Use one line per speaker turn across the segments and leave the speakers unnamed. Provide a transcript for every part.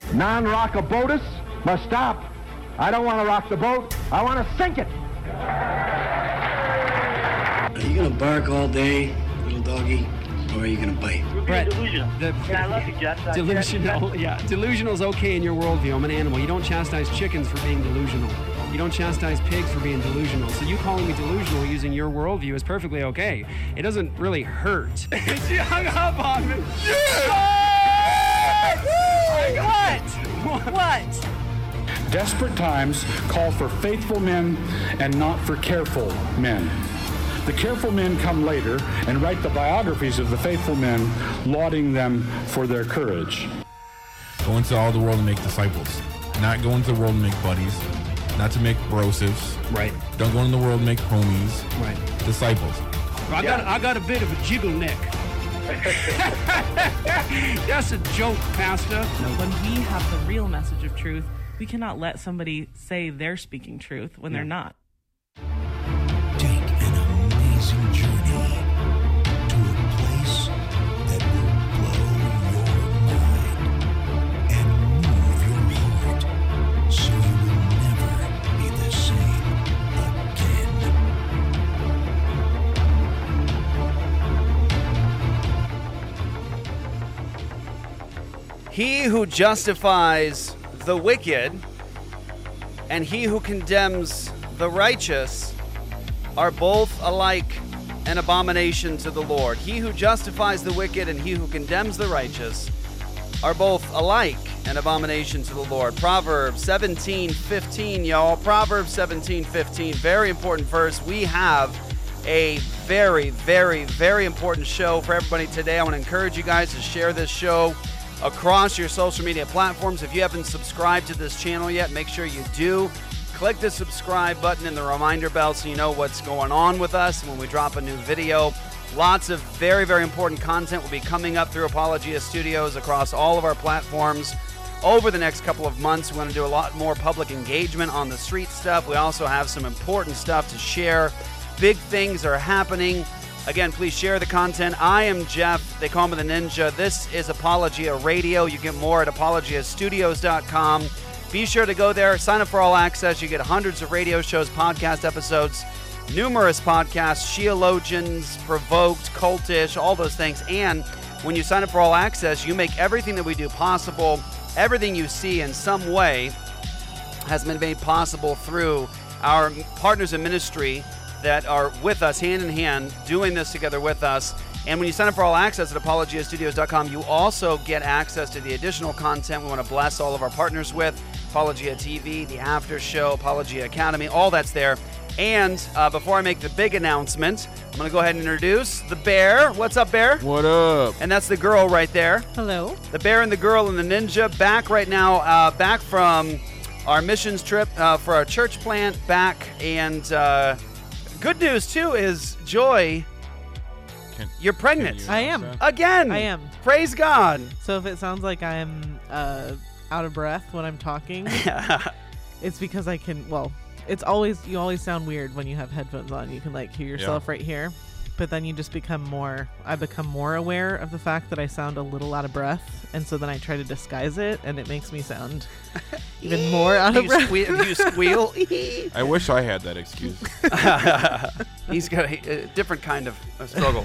non-rockabotus must stop. I don't want to rock the boat. I want to sink it.
Are you going to bark all day, little doggy, or are you going to bite?
Brett,
delusional. I love you, Jeff.
delusional, yeah. Delusional's okay in your worldview. I'm an animal. You don't chastise chickens for being delusional. You don't chastise pigs for being delusional. So you calling me delusional using your worldview is perfectly okay. It doesn't really hurt. She hung up on me.
What?
Desperate times call for faithful men and not for careful men. The careful men come later and write the biographies of the faithful men, lauding them for their courage.
Go into all the world and make disciples. Not go into the world and make buddies. Not to make brosives.
Right.
Don't go into the world and make homies.
Right.
Disciples.
I got a bit of a jiggle neck. That's a joke, Pastor.
When we have the real message of truth, we cannot let somebody say they're speaking truth when they're not.
Take an amazing journey to a place that will blow your mind and move your heart so you will never be the same again.
He who justifies the wicked and he who condemns the righteous are both alike an abomination to the Lord. He who justifies the wicked and he who condemns the righteous are both alike an abomination to the Lord. Proverbs 17:15, y'all. Proverbs 17:15, very important verse. We have a very, very, very important show for everybody today. I want to encourage you guys to share this show across your social media platforms. If you haven't subscribed to this channel yet, make sure you do. Click the subscribe button and the reminder bell so you know what's going on with us when we drop a new video. Lots of very, very important content will be coming up through Apologia Studios across all of our platforms over the next couple of months. We want to do a lot more public engagement on the street stuff. We also have some important stuff to share. Big things are happening. Again, please share the content. I am Jeff. They call me the Ninja. This is Apologia Radio. You get more at apologiastudios.com. Be sure to go there. Sign up for All Access. You get hundreds of radio shows, podcast episodes, numerous podcasts, Sheologians, Provoked, Cultish, all those things. And when you sign up for All Access, you make everything that we do possible. Everything you see in some way has been made possible through our partners in ministry that are with us, hand in hand, doing this together with us. And when you sign up for All Access at apologiastudios.com, you also get access to the additional content we want to bless all of our partners with. Apologia TV, the After Show, Apologia Academy, all that's there. And before I make the big announcement, I'm going to go ahead and introduce the Bear. What's up, Bear?
What up?
And that's the girl right there.
Hello.
The Bear and the Girl and the Ninja back right now, back from our missions trip for our church plant back. And good news, too, is Joy, you're pregnant.
I am.
Again.
I am.
Praise God.
So if it sounds like I'm out of breath when I'm talking, it's because I can, it's always, you always sound weird when you have headphones on. You can hear yourself right here. But then you just become more aware of the fact that I sound a little out of breath. And so then I try to disguise it, and it makes me sound even more out of breath.
You squeal?
I wish I had that excuse.
He's got a different kind of struggle.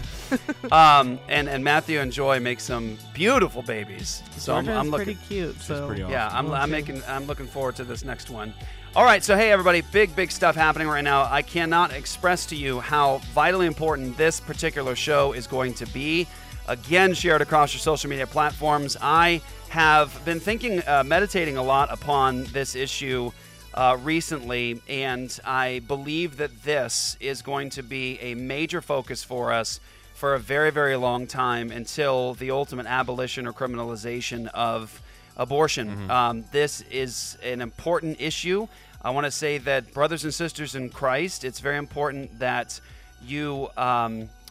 And Matthew and Joy make some beautiful babies. So I'm looking
pretty cute. So
pretty awesome.
Yeah, I'm looking forward to this next one. All right, so hey everybody, big stuff happening right now. I cannot express to you how vitally important this particular show is going to be. Again, share it across your social media platforms. I have been thinking, meditating a lot upon this issue recently, and I believe that this is going to be a major focus for us for a very, very long time until the ultimate abolition or criminalization of abortion. This is an important issue. I want to say that, brothers and sisters in Christ, it's very important that you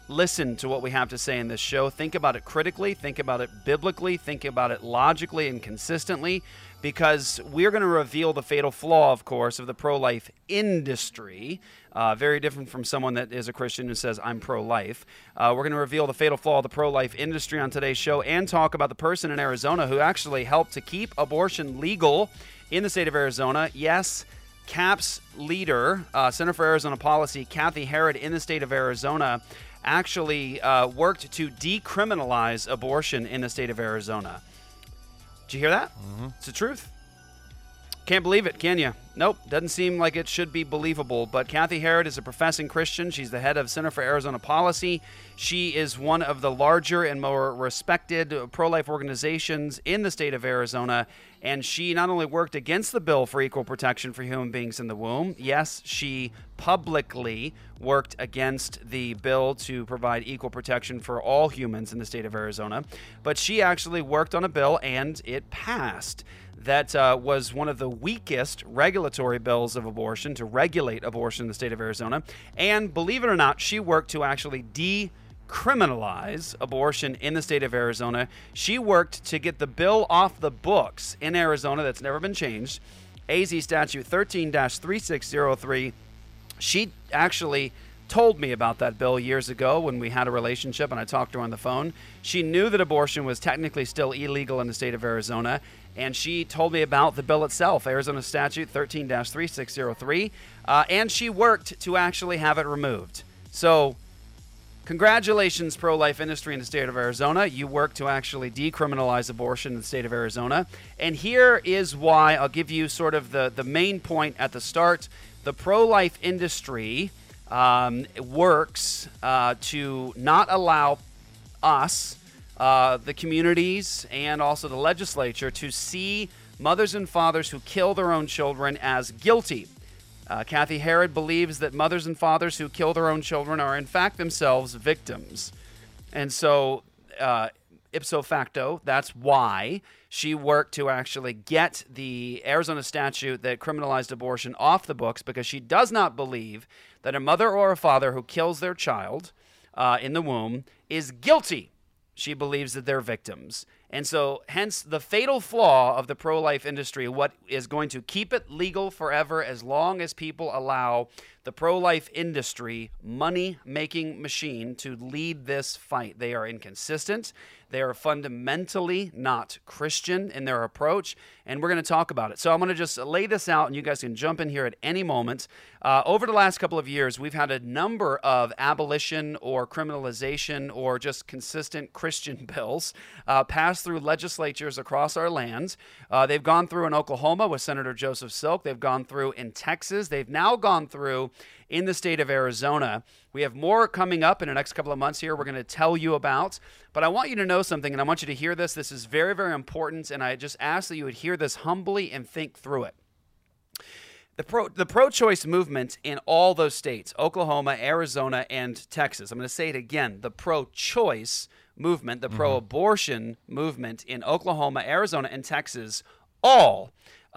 listen to what we have to say in this show. Think about it critically, think about it biblically, think about it logically and consistently, because we're going to reveal the fatal flaw, of course, of the pro-life industry. Very different from someone that is a Christian who says, I'm pro-life. We're going to reveal the fatal flaw of the pro-life industry on today's show and talk about the person in Arizona who actually helped to keep abortion legal in the state of Arizona. Yes, CAP's leader, Center for Arizona Policy, Kathy Herod, in the state of Arizona, actually worked to decriminalize abortion in the state of Arizona. Did you hear that? Mm-hmm. It's the truth. Can't believe it, can you? Nope, doesn't seem like it should be believable. But Kathy Herod is a professing Christian. She's the head of Center for Arizona Policy. She is one of the larger and more respected pro-life organizations in the state of Arizona. And she not only worked against the bill for equal protection for human beings in the womb, yes, she publicly worked against the bill to provide equal protection for all humans in the state of Arizona, but she actually worked on a bill and it passed. That was one of the weakest regulatory bills of abortion to regulate abortion in the state of Arizona. And believe it or not, she worked to actually decriminalize abortion in the state of Arizona. She worked to get the bill off the books in Arizona that's never been changed. AZ Statute 13-3603. She actually told me about that bill years ago when we had a relationship and I talked to her on the phone. She knew that abortion was technically still illegal in the state of Arizona, and she told me about the bill itself, Arizona Statute 13-3603, and she worked to actually have it removed. So, congratulations, pro-life industry in the state of Arizona. You worked to actually decriminalize abortion in the state of Arizona. And here is why. I'll give you sort of the main point at the start. The pro-life industry works to not allow us, the communities, and also the legislature to see mothers and fathers who kill their own children as guilty. Kathy Herod believes that mothers and fathers who kill their own children are in fact themselves victims. And so, ipso facto, that's why she worked to actually get the Arizona statute that criminalized abortion off the books, because she does not believe that a mother or a father who kills their child in the womb is guilty. She believes that they're victims. And so, hence, the fatal flaw of the pro-life industry, what is going to keep it legal forever as long as people allow the pro-life industry, money-making machine, to lead this fight. They are inconsistent. They are fundamentally not Christian in their approach, and we're going to talk about it. So I'm going to just lay this out, and you guys can jump in here at any moment. Over the last couple of years, we've had a number of abolition or criminalization or just consistent Christian bills passed through legislatures across our lands. They've gone through in Oklahoma with Senator Joseph Silk. They've gone through in Texas. They've now gone through in the state of Arizona. We have more coming up in the next couple of months here we're going to tell you about. But I want you to know something, and I want you to hear this. This is very, very important, and I just ask that you would hear this humbly and think through it. The pro-choice movement in all those states, Oklahoma, Arizona, and Texas, I'm going to say it again, the pro-choice movement, the pro-abortion movement in Oklahoma, Arizona, and Texas, all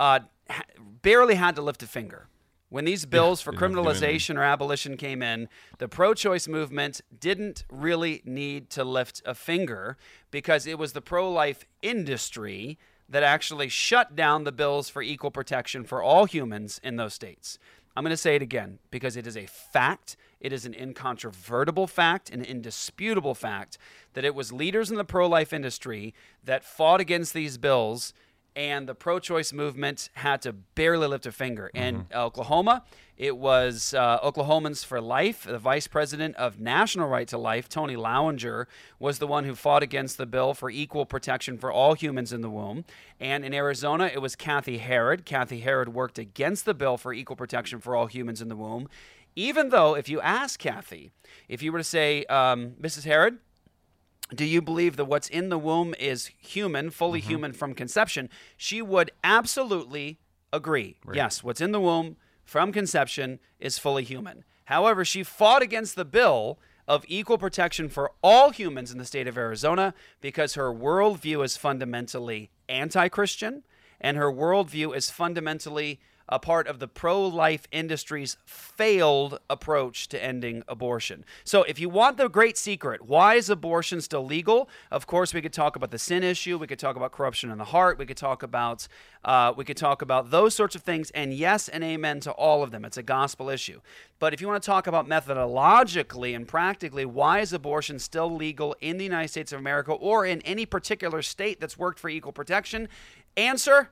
barely had to lift a finger. When these bills for criminalization or abolition came in, the pro-choice movement didn't really need to lift a finger, because it was the pro-life industry that actually shut down the bills for equal protection for all humans in those states. I'm going to say it again because it is a fact. It is an incontrovertible fact, an indisputable fact, that it was leaders in the pro-life industry that fought against these bills, and the pro-choice movement had to barely lift a finger. In Oklahoma, it was Oklahomans for Life. The vice president of National Right to Life, Tony Lowinger, was the one who fought against the bill for equal protection for all humans in the womb. And in Arizona, it was Kathy Herod. Kathy Herod worked against the bill for equal protection for all humans in the womb. Even though, if you ask Kathy, if you were to say, Mrs. Herod, do you believe that what's in the womb is human, fully human from conception? She would absolutely agree. Right. Yes, what's in the womb from conception is fully human. However, she fought against the bill of equal protection for all humans in the state of Arizona because her worldview is fundamentally anti-Christian, and her worldview is fundamentally a part of the pro-life industry's failed approach to ending abortion. So if you want the great secret, why is abortion still legal? Of course, we could talk about the sin issue. We could talk about corruption in the heart. We could talk about those sorts of things. And yes and amen to all of them. It's a gospel issue. But if you want to talk about methodologically and practically, why is abortion still legal in the United States of America or in any particular state that's worked for equal protection? Answer: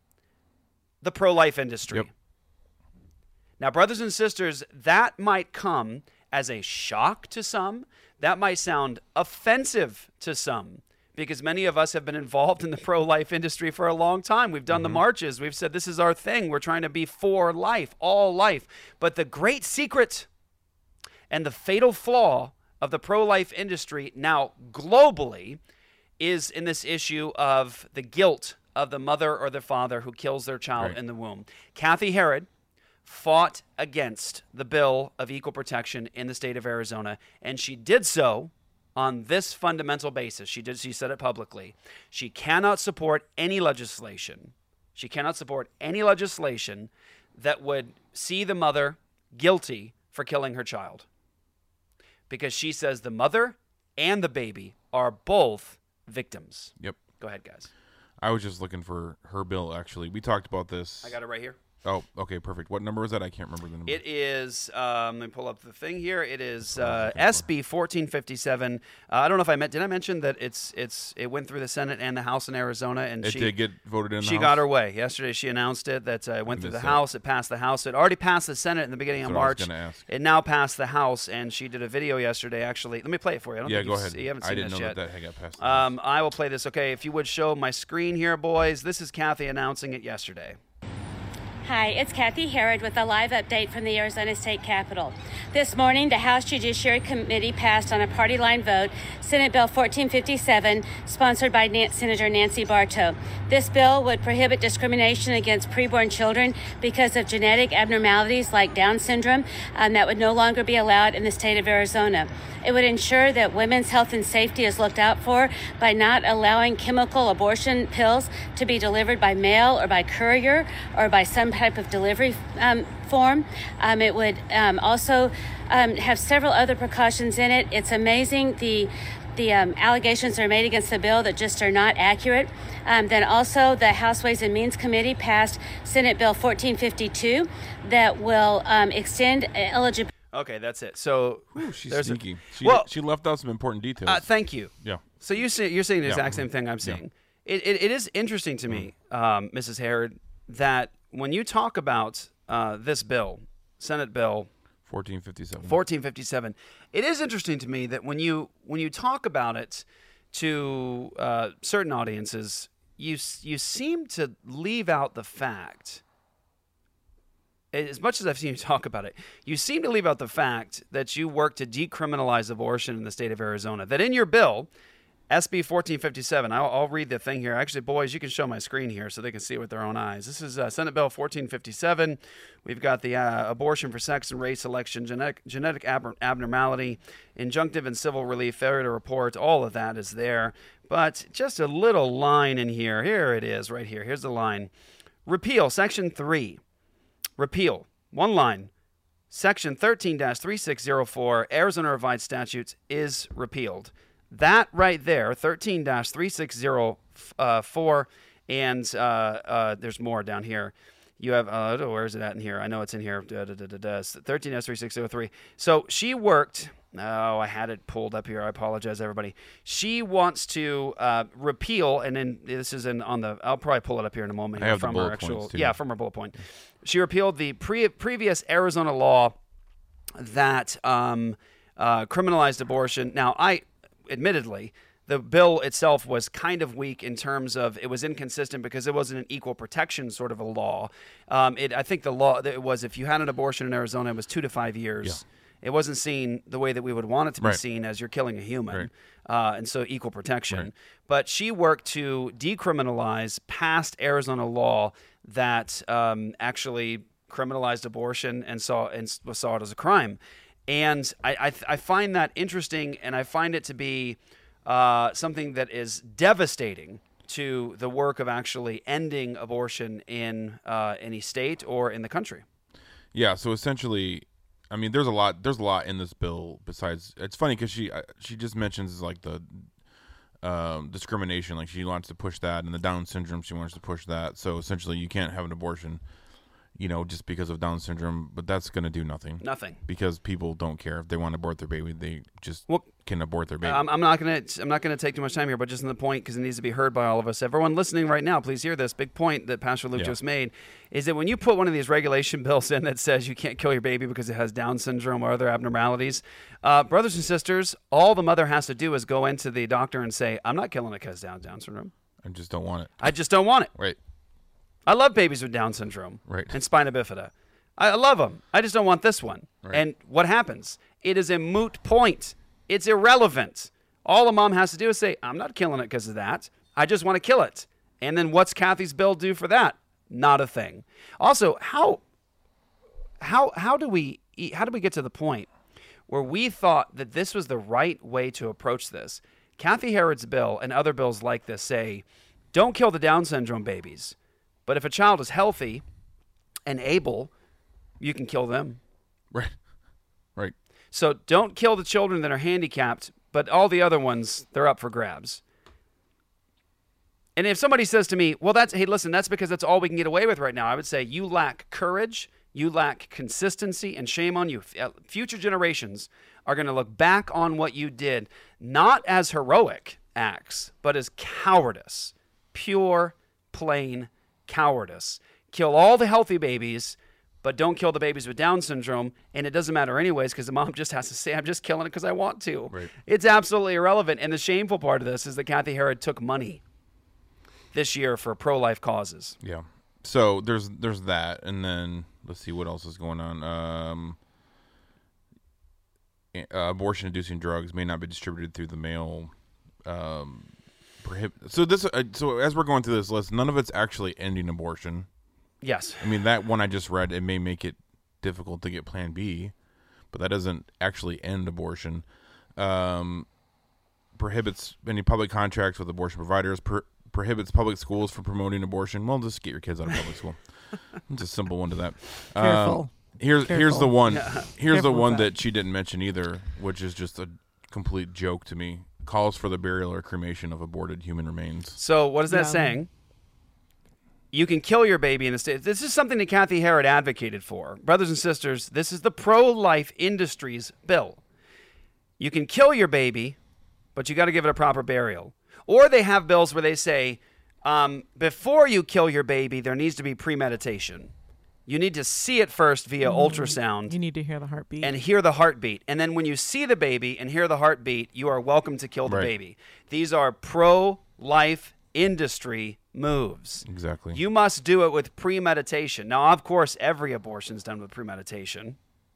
the pro-life industry.
Yep.
Now, brothers and sisters, that might come as a shock to some. That might sound offensive to some, because many of us have been involved in the pro-life industry for a long time. We've done the marches. We've said this is our thing. We're trying to be for life, all life. But the great secret and the fatal flaw of the pro-life industry now globally is in this issue of the guilt of the mother or the father who kills their child in the womb. Kathy Herod fought against the bill of equal protection in the state of Arizona, and she did so on this fundamental basis. She said it publicly. She cannot support any legislation. She cannot support any legislation that would see the mother guilty for killing her child, because she says the mother and the baby are both victims.
Yep.
Go ahead, guys.
I was just looking for her bill, actually. We talked about this.
I got it right here.
Oh, okay, perfect. What number is that? I can't remember the number.
It is, let me pull up the thing here. It is SB 1457. I don't know if did I mention that it went through the Senate and the House in Arizona, and
it did get voted in the House?
She got her way. Yesterday she announced it, that it went through the House. It passed the House. It already passed the Senate in the beginning of March. It now passed the House, and she did a video yesterday, actually. Let me play it for you.
Go ahead.
You haven't seen this yet.
I didn't know that had got passed the House.
I will play this. Okay, if you would show my screen here, boys. This is Kathy announcing it yesterday.
Hi, it's Kathy Herod with a live update from the Arizona State Capitol. This morning, the House Judiciary Committee passed on a party line vote Senate Bill 1457, sponsored by Senator Nancy Bartow. This bill would prohibit discrimination against preborn children because of genetic abnormalities like Down syndrome that would no longer be allowed in the state of Arizona. It would ensure that women's health and safety is looked out for by not allowing chemical abortion pills to be delivered by mail or by courier or by some type of delivery form. It would also have several other precautions in it. It's amazing the allegations that are made against the bill that just are not accurate. Then also the House Ways and Means Committee passed Senate Bill 1452 that will extend eligibility.
Okay, that's it. So
she's sneaky. She left out some important details.
Thank you.
Yeah.
So you're saying the exact same thing I'm saying. Yeah. It is interesting to me, Mrs. Herod, that when you talk about this bill, Senate Bill 1457, it is interesting to me that when you talk about it to certain audiences, you seem to leave out the fact. As much as I've seen you talk about it, you seem to leave out the fact that you work to decriminalize abortion in the state of Arizona. That in your bill, SB 1457, I'll read the thing here. Actually, boys, you can show my screen here so they can see it with their own eyes. This is Senate Bill 1457. We've got the abortion for sex and race selection, genetic abnormality, injunctive and civil relief, failure to report. All of that is there. But just a little line in here. Here it is right here. Here's the line. Repeal Section 3. Repeal. One line. Section 13-3604, Arizona Revised Statutes, is repealed. That right there, 13-3604, and there's more down here. You have, where is it at in here? I know it's in here. 13-3603. So she worked, I had it pulled up here. I apologize, everybody. She wants to repeal, and then this is I'll probably pull it up here in a moment.
I have
from
the bullet
her actual,
points too.
Yeah, from her bullet point. She repealed the previous Arizona law that criminalized abortion. Now, admittedly, the bill itself was kind of weak in terms of it was inconsistent because it wasn't an equal protection sort of a law. I think the law that it was, if you had an abortion in Arizona, it was 2 to 5 years. Yeah. It wasn't seen the way that we would want it to be seen, as you're killing a human, and so equal protection. Right. But she worked to decriminalize past Arizona law that actually criminalized abortion and saw it as a crime. And I find that interesting, and I find it to be something that is devastating to the work of actually ending abortion in any state or in the country.
Yeah, so essentially, I mean, there's a lot in this bill besides. It's funny because she just mentions like the discrimination, like she wants to push that, and the Down syndrome, she wants to push that. So essentially, you can't have an abortion, just because of Down syndrome, but that's going to do nothing.
Nothing.
Because people don't care. If they want to abort their baby, they just can abort their baby.
I'm not going to take too much time here, but just in the point, because it needs to be heard by all of us. Everyone listening right now, please hear this big point that Pastor Luke just made, is that when you put one of these regulation bills in that says you can't kill your baby because it has Down syndrome or other abnormalities, brothers and sisters, all the mother has to do is go into the doctor and say, I'm not killing it because Down syndrome.
I just don't want it.
I just don't want it.
Right.
I love babies with Down syndrome and spina bifida. I love them. I just don't want this one. Right. And what happens? It is a moot point. It's irrelevant. All a mom has to do is say, I'm not killing it because of that. I just want to kill it. And then what's Kathy's bill do for that? Not a thing. Also, how do we get to the point where we thought that this was the right way to approach this? Kathy Herod's bill and other bills like this say, don't kill the Down syndrome babies. But if a child is healthy and able, you can kill them.
Right. Right.
So don't kill the children that are handicapped, but all the other ones, they're up for grabs. And if somebody says to me, well, that's because that's all we can get away with right now, I would say you lack courage, you lack consistency, and shame on you. Future generations are going to look back on what you did, not as heroic acts, but as cowardice. Pure, plain cowardice. Kill all the healthy babies, but don't kill the babies with Down syndrome, and it doesn't matter anyways because the mom just has to say, I'm just killing it because I want to.
Right.
It's absolutely irrelevant, and the shameful part of this is that Kathy Herod took money this year for pro-life causes.
Yeah. So there's that, and then let's see what else is going on. Abortion-inducing drugs may not be distributed through the mail. So as we're going through this list, none of it's actually ending abortion.
Yes.
I mean, that one I just read, it may make it difficult to get Plan B, but that doesn't actually end abortion. Prohibits any public contracts with abortion providers. Prohibits public schools from promoting abortion. Well, just get your kids out of public school. It's a simple one to that.
Careful.
Here's the one. Here's
Careful
the one
that
she didn't mention either, which is just a complete joke to me. Calls for the burial or cremation of aborted human remains.
So what is that saying? You can kill your baby in the state. This is something that Kathy Herod advocated for. Brothers and sisters, this is the pro-life industry's bill. You can kill your baby, but you got to give it a proper burial. Or they have bills where they say, before you kill your baby, there needs to be premeditation. You need to see it first via ultrasound.
You need to hear the heartbeat.
And hear the heartbeat. And then when you see the baby and hear the heartbeat, you are welcome to kill the baby. These are pro-life industry moves.
Exactly.
You must do it with premeditation. Now, of course, every abortion is done with premeditation.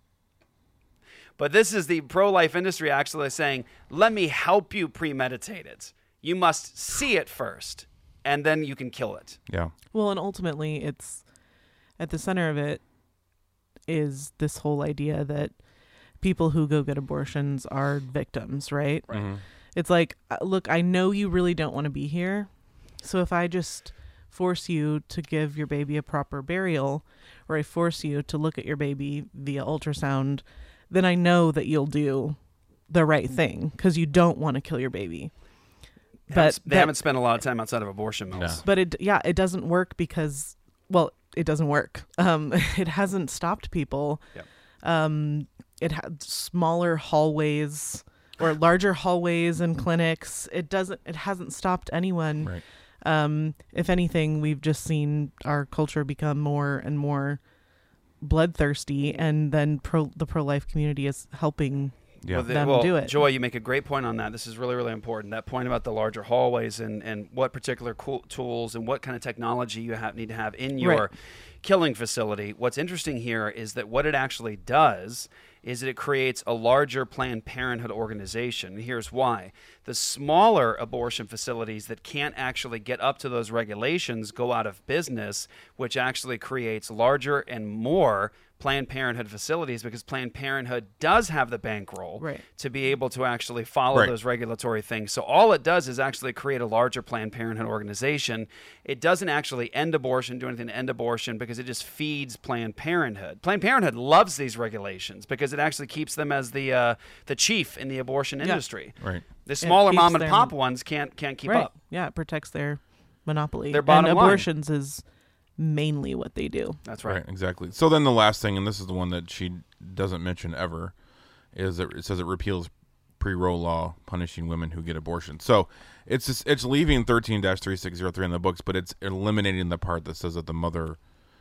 But this is the pro-life industry actually saying, let me help you premeditate it. You must see it first, and then you can kill it.
Yeah.
Well, and ultimately, it's at the center of it is this whole idea that people who go get abortions are victims, right?
Right. Mm-hmm.
It's like, look, I know you really don't want to be here. So if I just force you to give your baby a proper burial, or I force you to look at your baby via ultrasound, then I know that you'll do the right thing because you don't want to kill your baby. But
they haven't spent a lot of time outside of abortion mills.
No.
But it doesn't work because, well, it doesn't work. It hasn't stopped people.
Yep.
It had smaller hallways or larger hallways and clinics. It hasn't stopped anyone.
Right.
If anything, we've just seen our culture become more and more bloodthirsty, and then the pro-life community is helping them do it.
Joy, you make a great point on that. This is really, really important. That point about the larger hallways and what particular tools and what kind of technology you need to have in your killing facility. What's interesting here is that what it actually does is that it creates a larger Planned Parenthood organization. And here's why. The smaller abortion facilities that can't actually get up to those regulations go out of business, which actually creates larger and more Planned Parenthood facilities, because Planned Parenthood does have the bankroll
Right.
to be able to actually follow
Right.
those regulatory things. So all it does is actually create a larger Planned Parenthood organization. It doesn't actually end abortion, do anything to end abortion, because it just feeds Planned Parenthood. Planned Parenthood loves these regulations because it actually keeps them as the chief in the abortion industry.
Right.
The smaller
keeps
mom and
their-
pop ones can't keep
Right.
up.
Yeah, it protects their monopoly.
Their bottom
and
line.
abortions is mainly what they do.
That's right.
Exactly. So then the last thing, and this is the one that she doesn't mention ever, is that it says it repeals pre-Roe law punishing women who get abortions. So it's leaving 13-3603 in the books, but it's eliminating the part that says that the mother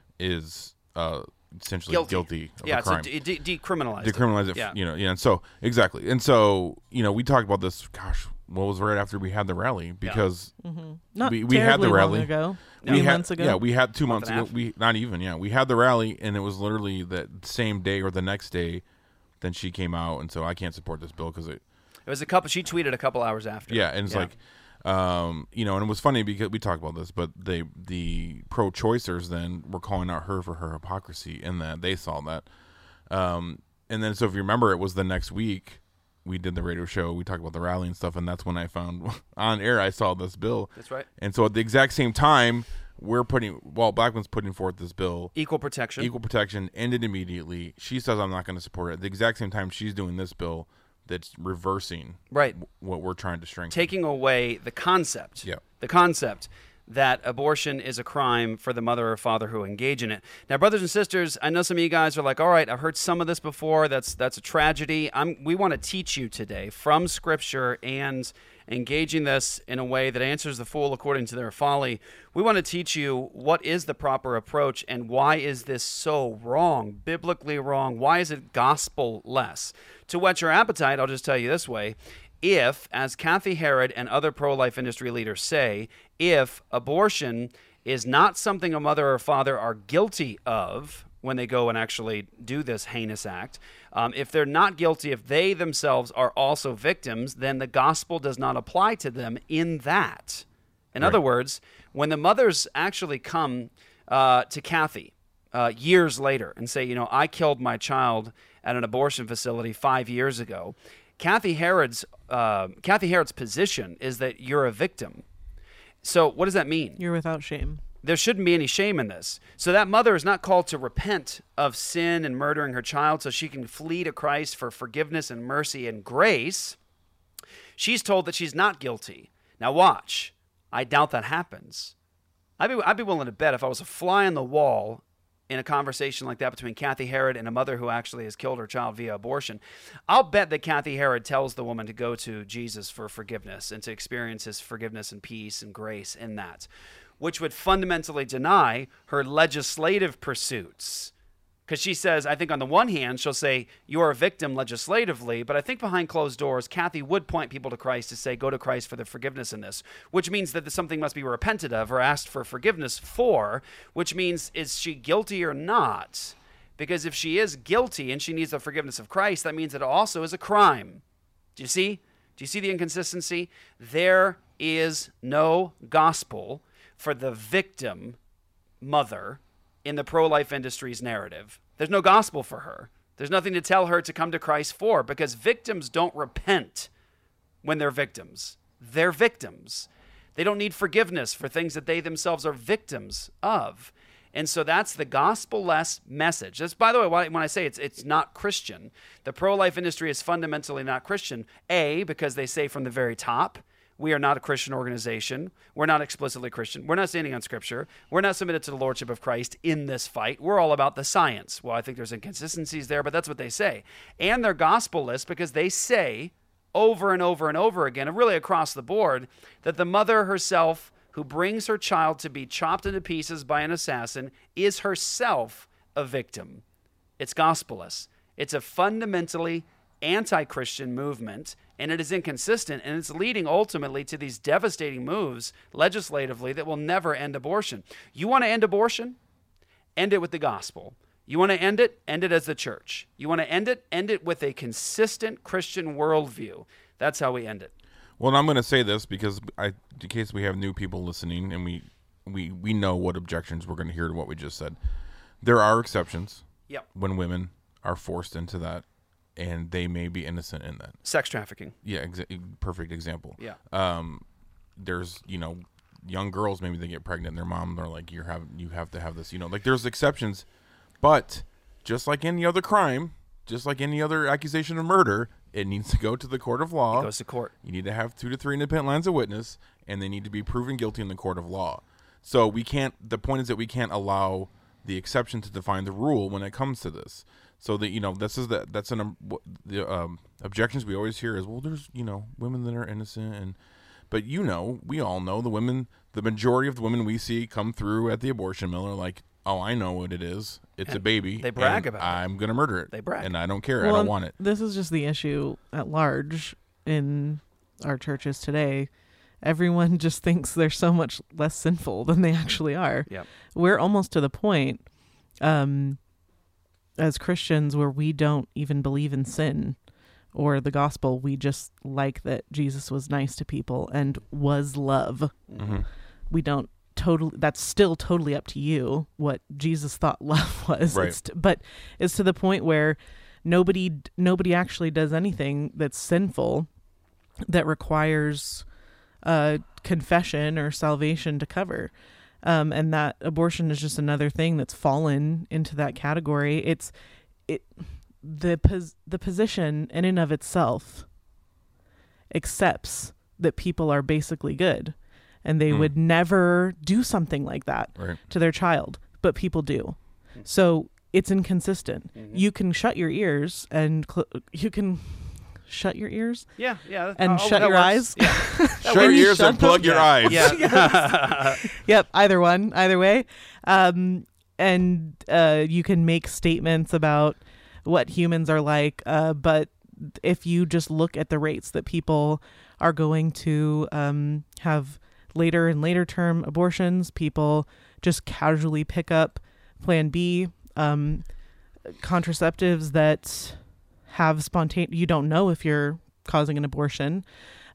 is essentially guilty of a crime.
So decriminalize
Decriminalize it.
Yeah.
And so exactly. And so, we talked about this, gosh, what was right after we had the rally, because
Not
we had the
terribly
rally
long ago.
We had,
months ago.
Yeah, we had 2 months
and a
ago.
half?
We had the rally, and it was literally the same day or the next day. Then she came out, and so I can't support this bill because
It was a couple. She tweeted a couple hours after.
Yeah, and it's like, and it was funny because we talked about this, but the pro-choicers then were calling out her for her hypocrisy in that they saw that, and then so if you remember, it was the next week we did the radio show. We talked about the rally and stuff, and that's when I found on air I saw this bill.
That's right.
And so at the exact same time, Blackman's putting forth this bill,
Equal protection
ended immediately. She says I'm not going to support it. At the exact same time, she's doing this bill that's reversing what we're trying to strengthen,
taking away the concept.
Yeah.
The concept that abortion is a crime for the mother or father who engage in it. Now, brothers and sisters, I know some of you guys are like, all right, I've heard some of this before. That's a tragedy. We want to teach you today from Scripture and engaging this in a way that answers the fool according to their folly. We want to teach you what is the proper approach and why is this so wrong, biblically wrong. Why is it gospel-less? To whet your appetite, I'll just tell you this way. If, as Kathy Herod and other pro-life industry leaders say, if abortion is not something a mother or father are guilty of when they go and actually do this heinous act, if they're not guilty, if they themselves are also victims, then the gospel does not apply to them in that. In other words, when the mothers actually come to Kathy years later and say, I killed my child at an abortion facility 5 years ago, Kathy Herod's position is that you're a victim. So what does that mean?
You're without shame.
There shouldn't be any shame in this. So that mother is not called to repent of sin and murdering her child so she can flee to Christ for forgiveness and mercy and grace. She's told that she's not guilty. Now watch. I doubt that happens. I'd be willing to bet if I was a fly on the wall in a conversation like that between Kathy Herod and a mother who actually has killed her child via abortion, I'll bet that Kathy Herod tells the woman to go to Jesus for forgiveness and to experience his forgiveness and peace and grace in that, which would fundamentally deny her legislative pursuits. Because she says, I think on the one hand, she'll say, you're a victim legislatively, but I think behind closed doors, Kathy would point people to Christ to say, go to Christ for the forgiveness in this, which means that something must be repented of or asked for forgiveness for, which means, is she guilty or not? Because if she is guilty and she needs the forgiveness of Christ, that means it also is a crime. Do you see? Do you see the inconsistency? There is no gospel for the victim mother in the pro-life industry's narrative. There's no gospel for her. There's nothing to tell her to come to Christ for, because victims don't repent when they're victims. They're victims. They don't need forgiveness for things that they themselves are victims of. And so that's the gospel-less message. That's, by the way, when I say it's not Christian, the pro-life industry is fundamentally not Christian. A, because they say from the very top, we are not a Christian organization. We're not explicitly Christian. We're not standing on Scripture. We're not submitted to the Lordship of Christ in this fight. We're all about the science. Well, I think there's inconsistencies there, but that's what they say. And they're gospel-less because they say over and over and over again, and really across the board, that the mother herself who brings her child to be chopped into pieces by an assassin is herself a victim. It's gospel-less. It's a fundamentally anti-Christian movement, and it is inconsistent, and it's leading ultimately to these devastating moves legislatively that will never end abortion. You want to end abortion? End it with the gospel. You want to end it as the church. You want to end it with a consistent Christian worldview. That's how we end it.
Well, and I'm going to say this because in case we have new people listening and we know what objections we're going to hear to what we just said. There are exceptions.
Yep.
when women are forced into that, and they may be innocent in that.
Sex trafficking.
Yeah, perfect example.
Yeah.
There's, young girls, maybe they get pregnant and their moms are like, you have to have this, like there's exceptions, but just like any other crime, just like any other accusation of murder, it needs to go to the court of law.
It goes to court.
You need to have 2 to 3 independent lines of witness, and they need to be proven guilty in the court of law. So the point is that we can't allow the exception to define the rule when it comes to this. So that, the objections we always hear is, well, there's, women that are innocent, but we all know the majority of the women we see come through at the abortion mill are like, oh, I know what it is. It's a baby.
They brag about it.
I'm going to murder it.
They brag.
And I don't care. I don't want it.
This is just the issue at large in our churches today. Everyone just thinks they're so much less sinful than they actually are.
Yep.
We're almost to the point as Christians where we don't even believe in sin or the gospel. We just like that Jesus was nice to people and was love.
Mm-hmm.
We don't that's still totally up to you what Jesus thought love was.
Right.
But it's to the point where nobody actually does anything that's sinful that requires confession or salvation to cover. And that abortion is just another thing that's fallen into that category. The position in and of itself accepts that people are basically good, and they would never do something like that to their child, but people do. So it's inconsistent. You can shut your ears and you can shut your ears.
Yeah.
And shut your eyes.
Yeah.
Shut your ears and plug your eyes.
Yeah.
Yep. Either way. And you can make statements about what humans are like. But if you just look at the rates that people are going to have later and later term abortions, people just casually pick up Plan B contraceptives that have you don't know if you're causing an abortion.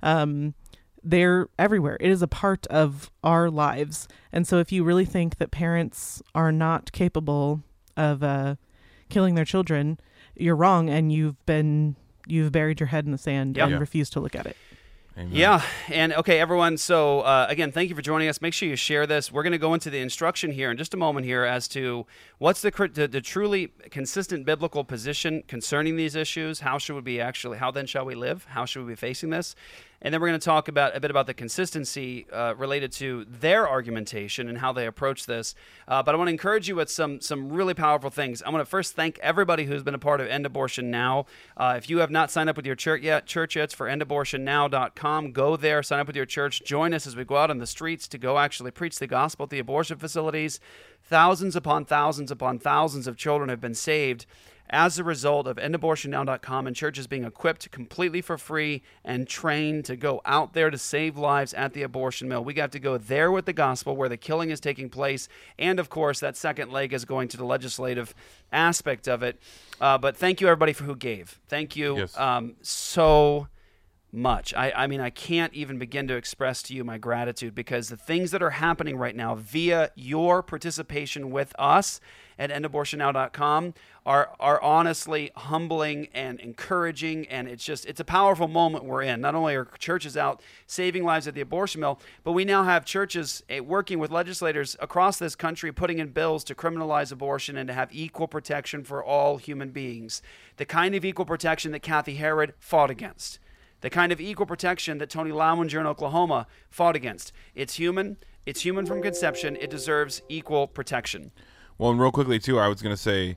They're everywhere. It is a part of our lives. And so if you really think that parents are not capable of killing their children, you're wrong, and you've buried your head in the sand and refused to look at it.
Amen.
Yeah. And okay, everyone. So again, thank you for joining us. Make sure you share this. We're going to go into the instruction here in just a moment here as to what's the truly consistent biblical position concerning these issues. How then shall we live? How should we be facing this? And then we're going to talk a bit about the consistency related to their argumentation and how they approach this. But I want to encourage you with some really powerful things. I want to first thank everybody who's been a part of End Abortion Now. If you have not signed up with your church yet, it's for endabortionnow.com. Go there, sign up with your church. Join us as we go out on the streets to go actually preach the gospel at the abortion facilities. Thousands upon thousands upon thousands of children have been saved as a result of endabortionnow.com and churches being equipped completely for free and trained to go out there to save lives at the abortion mill. We got to go there with the gospel where the killing is taking place. And of course, that second leg is going to the legislative aspect of it. But thank you everybody for who gave. Thank you so much. I mean, I can't even begin to express to you my gratitude, because the things that are happening right now via your participation with us at endabortionnow.com are honestly humbling and encouraging, and it's a powerful moment we're in. Not only are churches out saving lives at the abortion mill, but we now have churches working with legislators across this country putting in bills to criminalize abortion and to have equal protection for all human beings. The kind of equal protection that Kathy Herod fought against. The kind of equal protection that Tony Lowinger in Oklahoma fought against. It's human. It's human from conception. It deserves equal protection.
Well, and real quickly, too, I was going to say,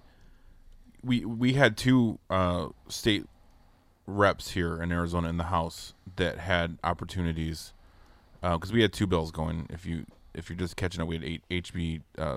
we had two state reps here in Arizona in the House that had opportunities, because we had two bills going. If you're just catching up, we had HB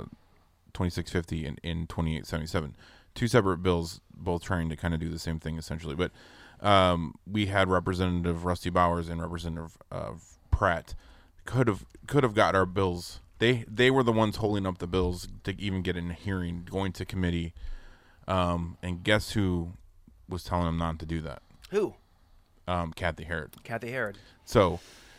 2650 and 2877. Two separate bills, both trying to kind of do the same thing, essentially. But we had Representative Rusty Bowers and Representative Pratt could have got our bills. They were the ones holding up the bills to even get in a hearing, going to committee. And guess who was telling them not to do that?
Who?
Kathy Herod.
Kathy Herod.
So,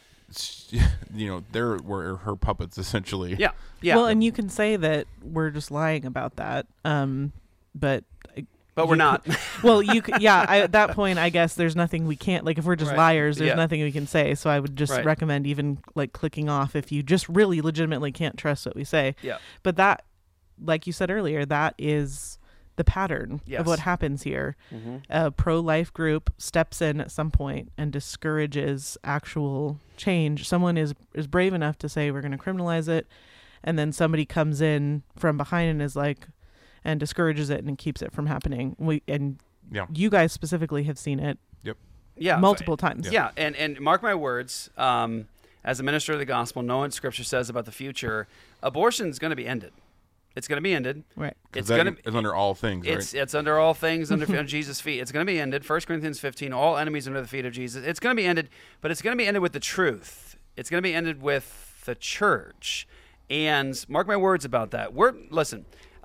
there were her puppets, essentially.
Yeah.
Well, and you can say that we're just lying about that. but
we're not.
Well, at that point, I guess there's nothing we can't, like, if we're just liars, there's
Yeah.
nothing we can say. So I would just recommend even like clicking off if you just really legitimately can't trust what we say.
Yeah.
But that, like you said earlier, that is the pattern
Yes.
of what happens here.
Mm-hmm.
A pro-life group steps in at some point and discourages actual change. Someone is brave enough to say, we're going to criminalize it. And then somebody comes in from behind and is like, and discourages it and keeps it from happening. You guys specifically have seen it.
Yep.
Yeah.
Multiple times.
Yeah. And mark my words, as a minister of the gospel, knowing what Scripture says about the future, abortion is going to be ended. It's going to be ended.
Right.
It's going to.
It's under all things.
It's under all things under Jesus' feet. It's going to be ended. 1 Corinthians 15. All enemies under the feet of Jesus. It's going to be ended, but it's going to be ended with the truth. It's going to be ended with the church. And mark my words about that. Listen.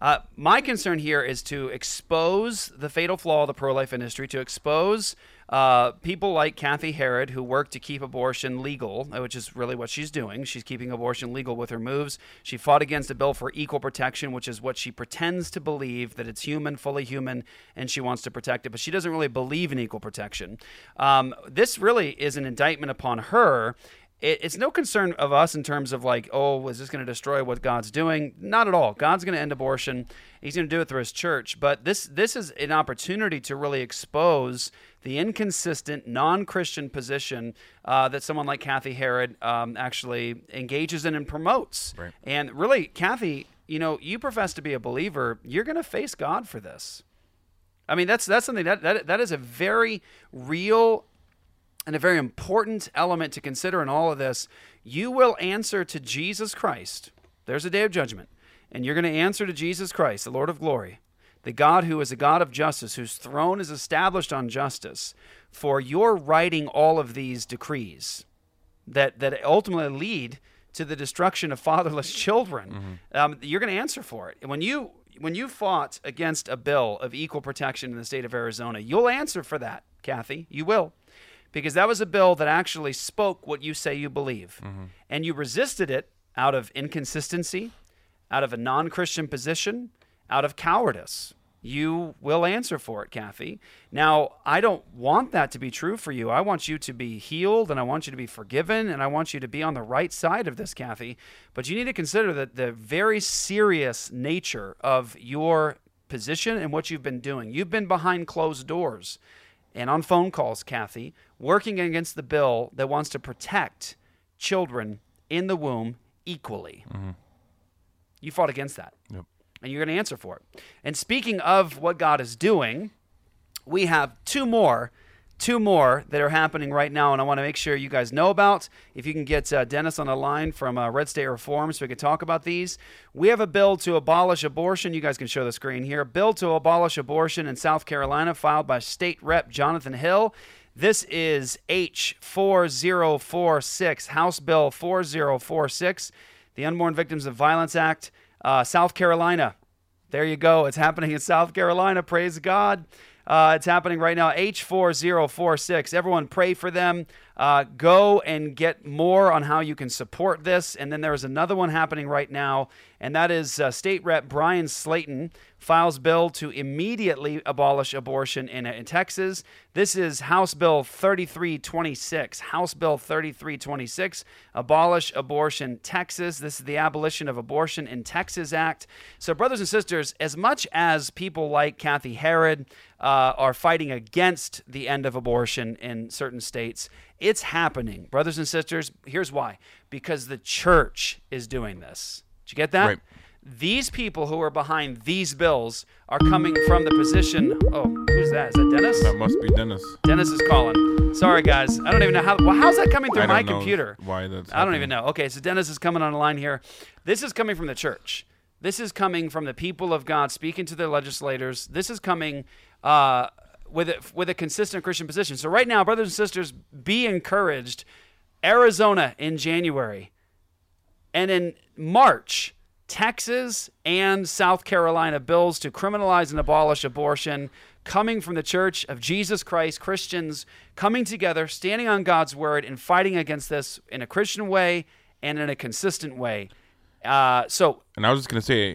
My concern here is to expose the fatal flaw of the pro-life industry, to expose people like Kathy Herod, who work to keep abortion legal, which is really what she's doing. She's keeping abortion legal with her moves. She fought against a bill for equal protection, which is what she pretends to believe, that it's human, fully human, and she wants to protect it. But she doesn't really believe in equal protection. This really is an indictment upon her. It's no concern of us in terms of like, oh, is this going to destroy what God's doing? Not at all. God's going to end abortion. He's going to do it through his church. But this is an opportunity to really expose the inconsistent, non-Christian position that someone like Kathy Herod actually engages in and promotes.
Right.
And really, Kathy, you profess to be a believer. You're going to face God for this. I mean, that's something that is a very real and a very important element to consider in all of this. You will answer to Jesus Christ. There's a day of judgment. And you're going to answer to Jesus Christ, the Lord of glory, the God who is a God of justice, whose throne is established on justice, for your writing all of these decrees that ultimately lead to the destruction of fatherless children. Mm-hmm. You're going to answer for it. When you fought against a bill of equal protection in the state of Arizona, you'll answer for that, Kathy. You will. Because that was a bill that actually spoke what you say you believe. Mm-hmm. And you resisted it out of inconsistency, out of a non-Christian position, out of cowardice. You will answer for it, Kathy. Now, I don't want that to be true for you. I want you to be healed, and I want you to be forgiven, and I want you to be on the right side of this, Kathy. But you need to consider that the very serious nature of your position and what you've been doing. You've been behind closed doors and on phone calls, Kathy, working against the bill that wants to protect children in the womb equally. Mm-hmm. You fought against that.
Yep.
And you're going to answer for it. And speaking of what God is doing, we have two more that are happening right now, and I want to make sure you guys know about. If you can get Dennis on the line from Red State Reform so we can talk about these. We have a bill to abolish abortion. You guys can show the screen here. Bill to abolish abortion in South Carolina, filed by State Rep Jonathan Hill. This is H4046, House Bill 4046, the Unborn Victims of Violence Act, South Carolina. There you go. It's happening in South Carolina. Praise God. It's happening right now, H4046. Everyone pray for them. Go and get more on how you can support this. And then there's another one happening right now, and that is State Rep Brian Slayton files bill to immediately abolish abortion in Texas. This is House Bill 3326. House Bill 3326, Abolish Abortion Texas. This is the Abolition of Abortion in Texas Act. So, brothers and sisters, as much as people like Kathy Herod are fighting against the end of abortion in certain states, it's happening. Brothers and sisters, here's why. Because the church is doing this. Did you get that?
Right.
These people who are behind these bills are coming from the position. Oh, who's that? Is that Dennis?
That must be Dennis.
Dennis is calling. Sorry, guys. I don't even know how. Well, how's that coming through my computer?
Why that's?
I don't even know. Okay, so Dennis is coming on the line here. This is coming from the church. This is coming from the people of God speaking to their legislators. This is coming with a consistent Christian position. So right now, brothers and sisters, be encouraged. Arizona in January, and in March, Texas and South Carolina bills to criminalize and abolish abortion, coming from the Church of Jesus Christ, Christians coming together, standing on God's word, and fighting against this in a Christian way and in a consistent way. And
I was just going to say, and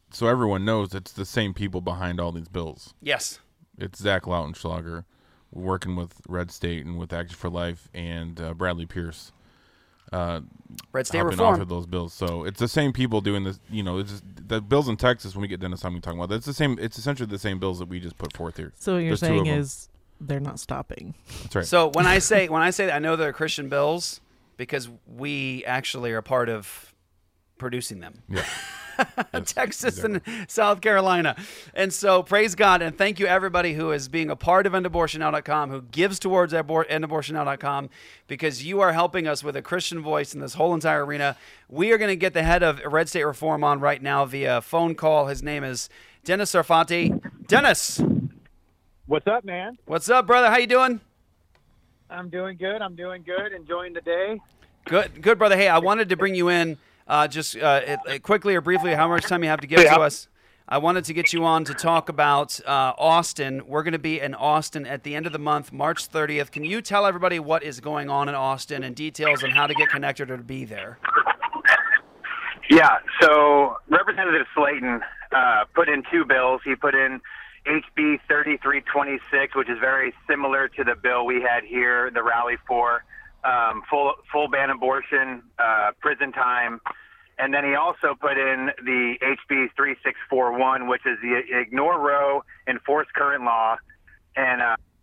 so everyone knows, it's the same people behind all these bills.
Yes.
It's Zach Lautenschlager working with Red State and with Action for Life and Bradley Pierce.
Red State
have
Reform.
been authored those bills, so it's the same people doing this. It's just, the bills in Texas. When we get Dennis on, we talk about that. It's the same. It's essentially the same bills that we just put forth here.
So what you're
There's two
saying
of them.
is they're not stopping.
That's right.
So when I say that, I know they're Christian bills because we actually are part of producing them.
Yeah. Yes,
Texas
exactly.
and South Carolina. And so praise God and thank you everybody who is being a part of EndAbortionNow.com, who gives towards EndAbortionNow.com, because you are helping us with a Christian voice in this whole entire arena. We are going to get the head of Red State Reform on right now via phone call. His name is Dennis Sarfati. Dennis.
What's up, man?
What's up, brother? How you doing?
I'm doing good. Enjoying the day.
Good, brother. Hey, I wanted to bring you in just quickly or briefly, how much time you have to give to us. I wanted to get you on to talk about Austin. We're going to be in Austin at the end of the month, March 30th. Can you tell everybody what is going on in Austin and details on how to get connected or to be there?
Yeah, so Representative Slayton put in two bills. He put in HB 3326, which is very similar to the bill we had here, the rally for full ban abortion, prison time. And then he also put in the HB 3641, which is the ignore Roe, enforce current law. And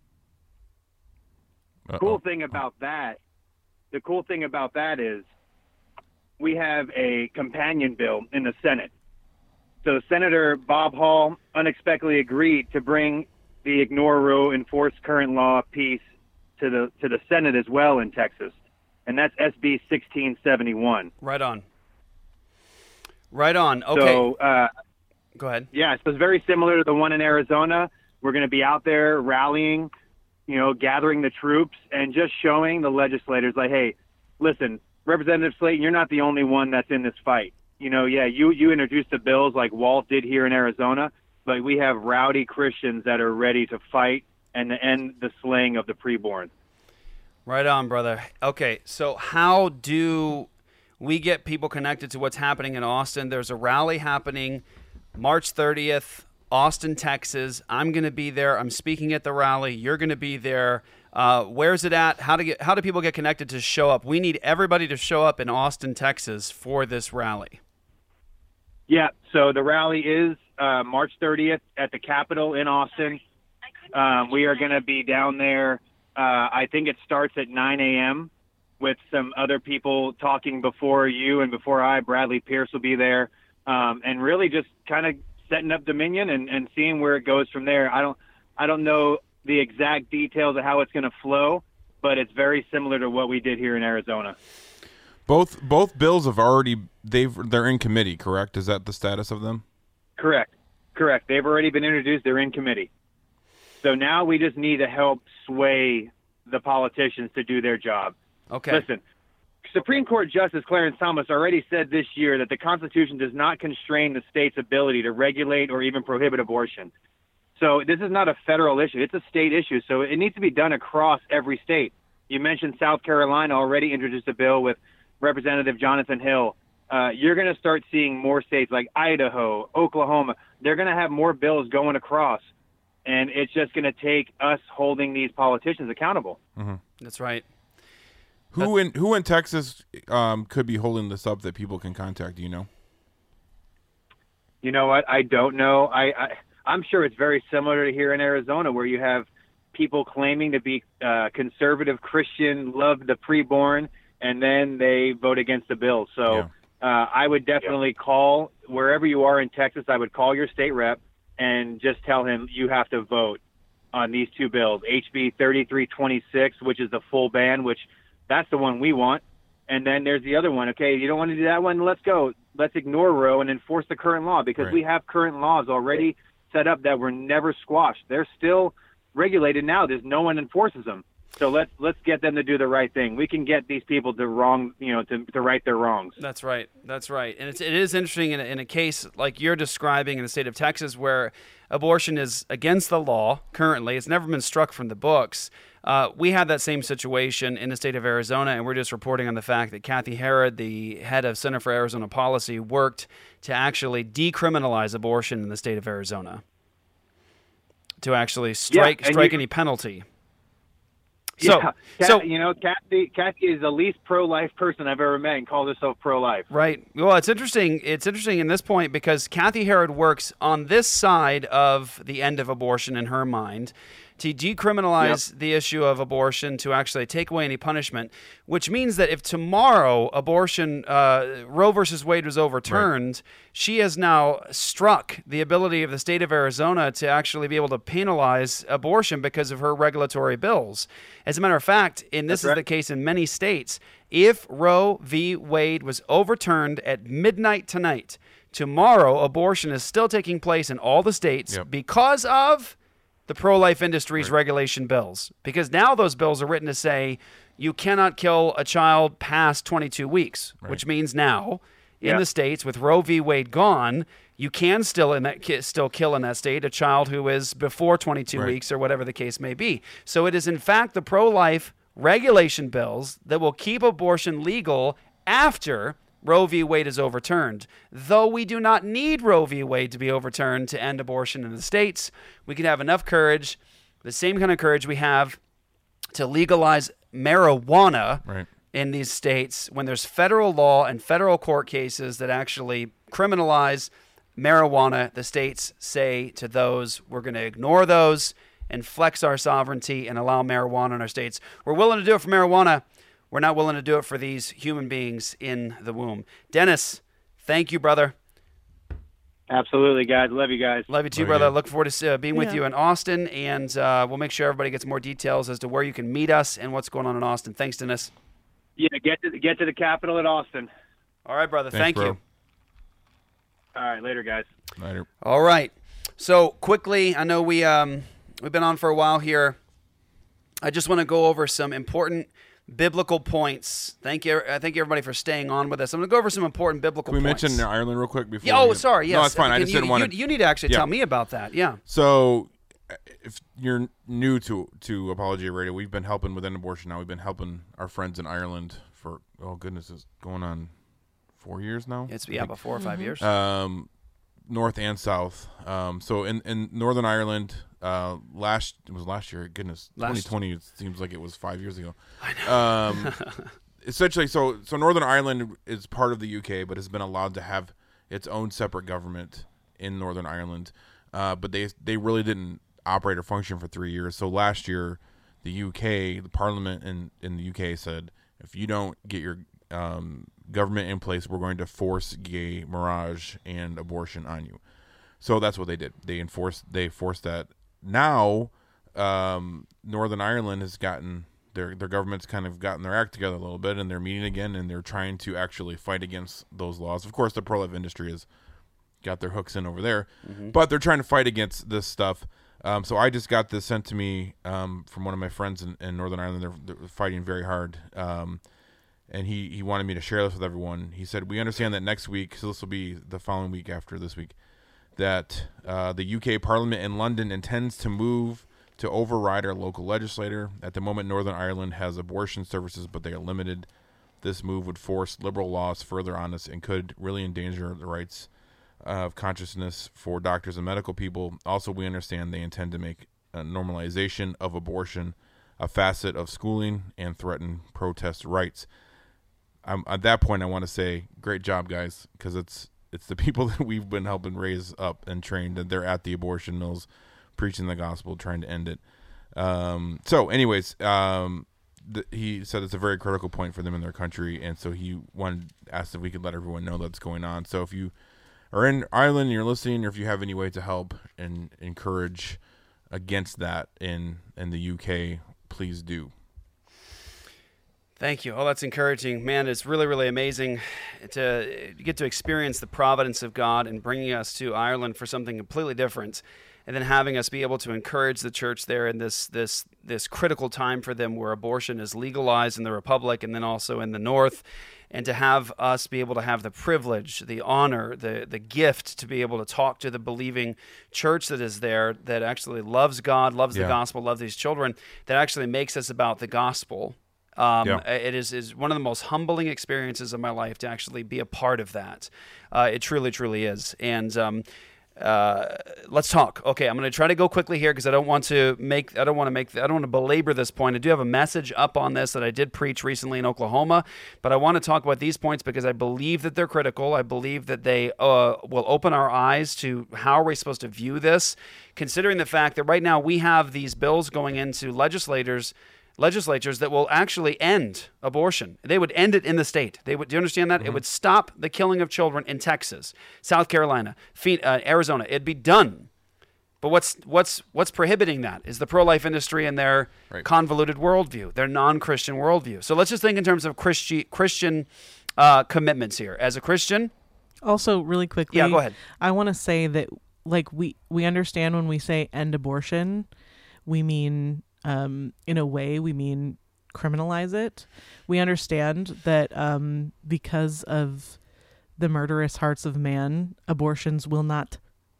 the cool thing about that is we have a companion bill in the Senate. So Senator Bob Hall unexpectedly agreed to bring the ignore Roe, enforce current law piece to the Senate as well in Texas, and that's SB 1671.
Right on. Okay.
So,
go ahead.
Yeah, so it's very similar to the one in Arizona. We're going to be out there rallying, gathering the troops and just showing the legislators, like, hey, listen, Representative Slayton, you're not the only one that's in this fight. You introduced the bills like Walt did here in Arizona, but we have rowdy Christians that are ready to fight and to end the slaying of the preborn.
Right on, brother. Okay, so how do we get people connected to what's happening in Austin? There's a rally happening March 30th, Austin, Texas. I'm going to be there. I'm speaking at the rally. You're going to be there. Where's it at? How do people get connected to show up? We need everybody to show up in Austin, Texas for this rally.
Yeah, so the rally is March 30th at the Capitol in Austin. We are going to be down there. I think it starts at 9 a.m. with some other people talking before you and before I. Bradley Pierce will be there, and really just kind of setting up Dominion and seeing where it goes from there. I don't know the exact details of how it's going to flow, but it's very similar to what we did here in Arizona.
Both bills have they're in committee, correct? Is that the status of them?
Correct. They've already been introduced. They're in committee. So now we just need to help sway the politicians to do their job.
Okay.
Listen, Supreme Court Justice Clarence Thomas already said this year that the Constitution does not constrain the state's ability to regulate or even prohibit abortion. So this is not a federal issue. It's a state issue. So it needs to be done across every state. You mentioned South Carolina already introduced a bill with Representative Jonathan Hill. You're going to start seeing more states like Idaho, Oklahoma. They're going to have more bills going across. And it's just going to take us holding these politicians accountable.
Mm-hmm.
That's right.
Who in Texas could be holding this up that people can contact? Do you know?
You know what? I don't know. I'm sure it's very similar to here in Arizona, where you have people claiming to be conservative Christian, love the preborn, and then they vote against the bill. So I would definitely call, wherever you are in Texas, I would call your state rep and just tell him you have to vote on these two bills, HB 3326, which is the full ban, which that's the one we want. And then there's the other one. Okay, you don't want to do that one? Let's go. Let's ignore Roe and enforce the current law, because we have current laws already set up that were never squashed. They're still regulated now. There's no one enforces them. So let's get them to do the right thing. We can get these people to right their wrongs.
That's right. And it is interesting in a case like you're describing in the state of Texas, where abortion is against the law currently. It's never been struck from the books. We had that same situation in the state of Arizona, and we're just reporting on the fact that Kathy Herod, the head of Center for Arizona Policy, worked to actually decriminalize abortion in the state of Arizona, to actually strike any penalty. So,
Kathy is the least pro-life person I've ever met and calls herself pro-life.
Right. Well, it's interesting. It's interesting in this point because Kathy Herod works on this side of the end of abortion in her mind, to decriminalize the issue of abortion, to actually take away any punishment, which means that if tomorrow abortion, Roe versus Wade was overturned, she has now struck the ability of the state of Arizona to actually be able to penalize abortion because of her regulatory bills. As a matter of fact, this is the case in many states, if Roe v. Wade was overturned at midnight tonight, tomorrow abortion is still taking place in all the states because of the pro-life industry's regulation bills, because now those bills are written to say you cannot kill a child past 22 weeks, which means now in the states with Roe v. Wade gone, you can still kill in that state a child who is before 22 weeks or whatever the case may be. So it is in fact the pro-life regulation bills that will keep abortion legal after Roe v. Wade is overturned. Though we do not need Roe v. Wade to be overturned to end abortion in the states, we can have enough courage, the same kind of courage we have to legalize marijuana in these states when there's federal law and federal court cases that actually criminalize marijuana. The states say to those, we're going to ignore those and flex our sovereignty and allow marijuana in our states. We're willing to do it for marijuana. We're not willing to do it for these human beings in the womb. Dennis, thank you, brother.
Absolutely, guys. Love you guys.
Love you too, brother. Look forward to being with you in Austin, and we'll make sure everybody gets more details as to where you can meet us and what's going on in Austin. Thanks, Dennis.
Yeah, get to the Capitol at Austin.
All right, brother. Thank you.
All right, later, guys.
Later.
All right. So quickly, I know we've been on for a while here. I just want to go over some important biblical points. Thank you everybody for staying on with us. I'm going to go over some important biblical points.
Can we mention Ireland real quick before?
Sorry. Yes.
No, it's fine. I just didn't want to.
You need to actually tell me about that. Yeah.
So, if you're new to Apologia Radio, we've been helping with end abortion now. We've been helping our friends in Ireland for it's going on 4 years now.
It's about 4 or 5 years.
North and south. So in Northern Ireland, last year. Goodness, 2020. It seems like it was 5 years ago.
I know.
Essentially, so Northern Ireland is part of the UK, but has been allowed to have its own separate government in Northern Ireland. But they really didn't operate or function for 3 years. So last year, the Parliament in the UK said, if you don't get your government in place, we're going to force gay marriage and abortion on you. So that's what they did. They forced that. Now, Northern Ireland has gotten their government's kind of gotten their act together a little bit, and they're meeting again, and they're trying to actually fight against those laws. Of course, the pro-life industry has got their hooks in over there, but they're trying to fight against this stuff. So I just got this sent to me from one of my friends in Northern Ireland. They're fighting very hard. And he wanted me to share this with everyone. He said, we understand that next week, so this will be the following week after this week, that the UK Parliament in London intends to move to override our local legislator. At the moment, Northern Ireland has abortion services, but they are limited. This move would force liberal laws further on us and could really endanger the rights of consciousness for doctors and medical people. Also, we understand they intend to make a normalization of abortion a facet of schooling and threaten protest rights. At that point, I want to say, great job, guys, because it's the people that we've been helping raise up and train, that they're at the abortion mills, preaching the gospel, trying to end it. So, anyways, he said it's a very critical point for them in their country, and so he asked if we could let everyone know that's going on. So, if you are in Ireland and you're listening, or if you have any way to help and encourage against that in the UK, please do.
Thank you. Oh, that's encouraging. Man, it's really, really amazing to get to experience the providence of God and bringing us to Ireland for something completely different, and then having us be able to encourage the church there in this critical time for them where abortion is legalized in the Republic and then also in the North, and to have us be able to have the privilege, the honor, the gift to be able to talk to the believing church that is there, that actually loves God, loves the gospel, loves these children, that actually makes us about the gospel. It is one of the most humbling experiences of my life to actually be a part of that. It truly, truly is. And let's talk. Okay, I'm going to try to go quickly here because I don't want to belabor this point. I do have a message up on this that I did preach recently in Oklahoma, but I want to talk about these points because I believe that they're critical. I believe that they will open our eyes to how are we supposed to view this, considering the fact that right now we have these bills going into legislatures that will actually end abortion. They would end it in the state. Do you understand that? Mm-hmm. It would stop the killing of children in Texas, South Carolina, Arizona. It'd be done. But what's prohibiting that is the pro-life industry and their convoluted worldview, their non-Christian worldview. So let's just think in terms of Christian commitments here. As a Christian,
also really quickly,
go ahead.
I want to say that we understand when we say end abortion, we mean. In a way, we mean criminalize it. We understand that because of the murderous hearts of man, abortions will not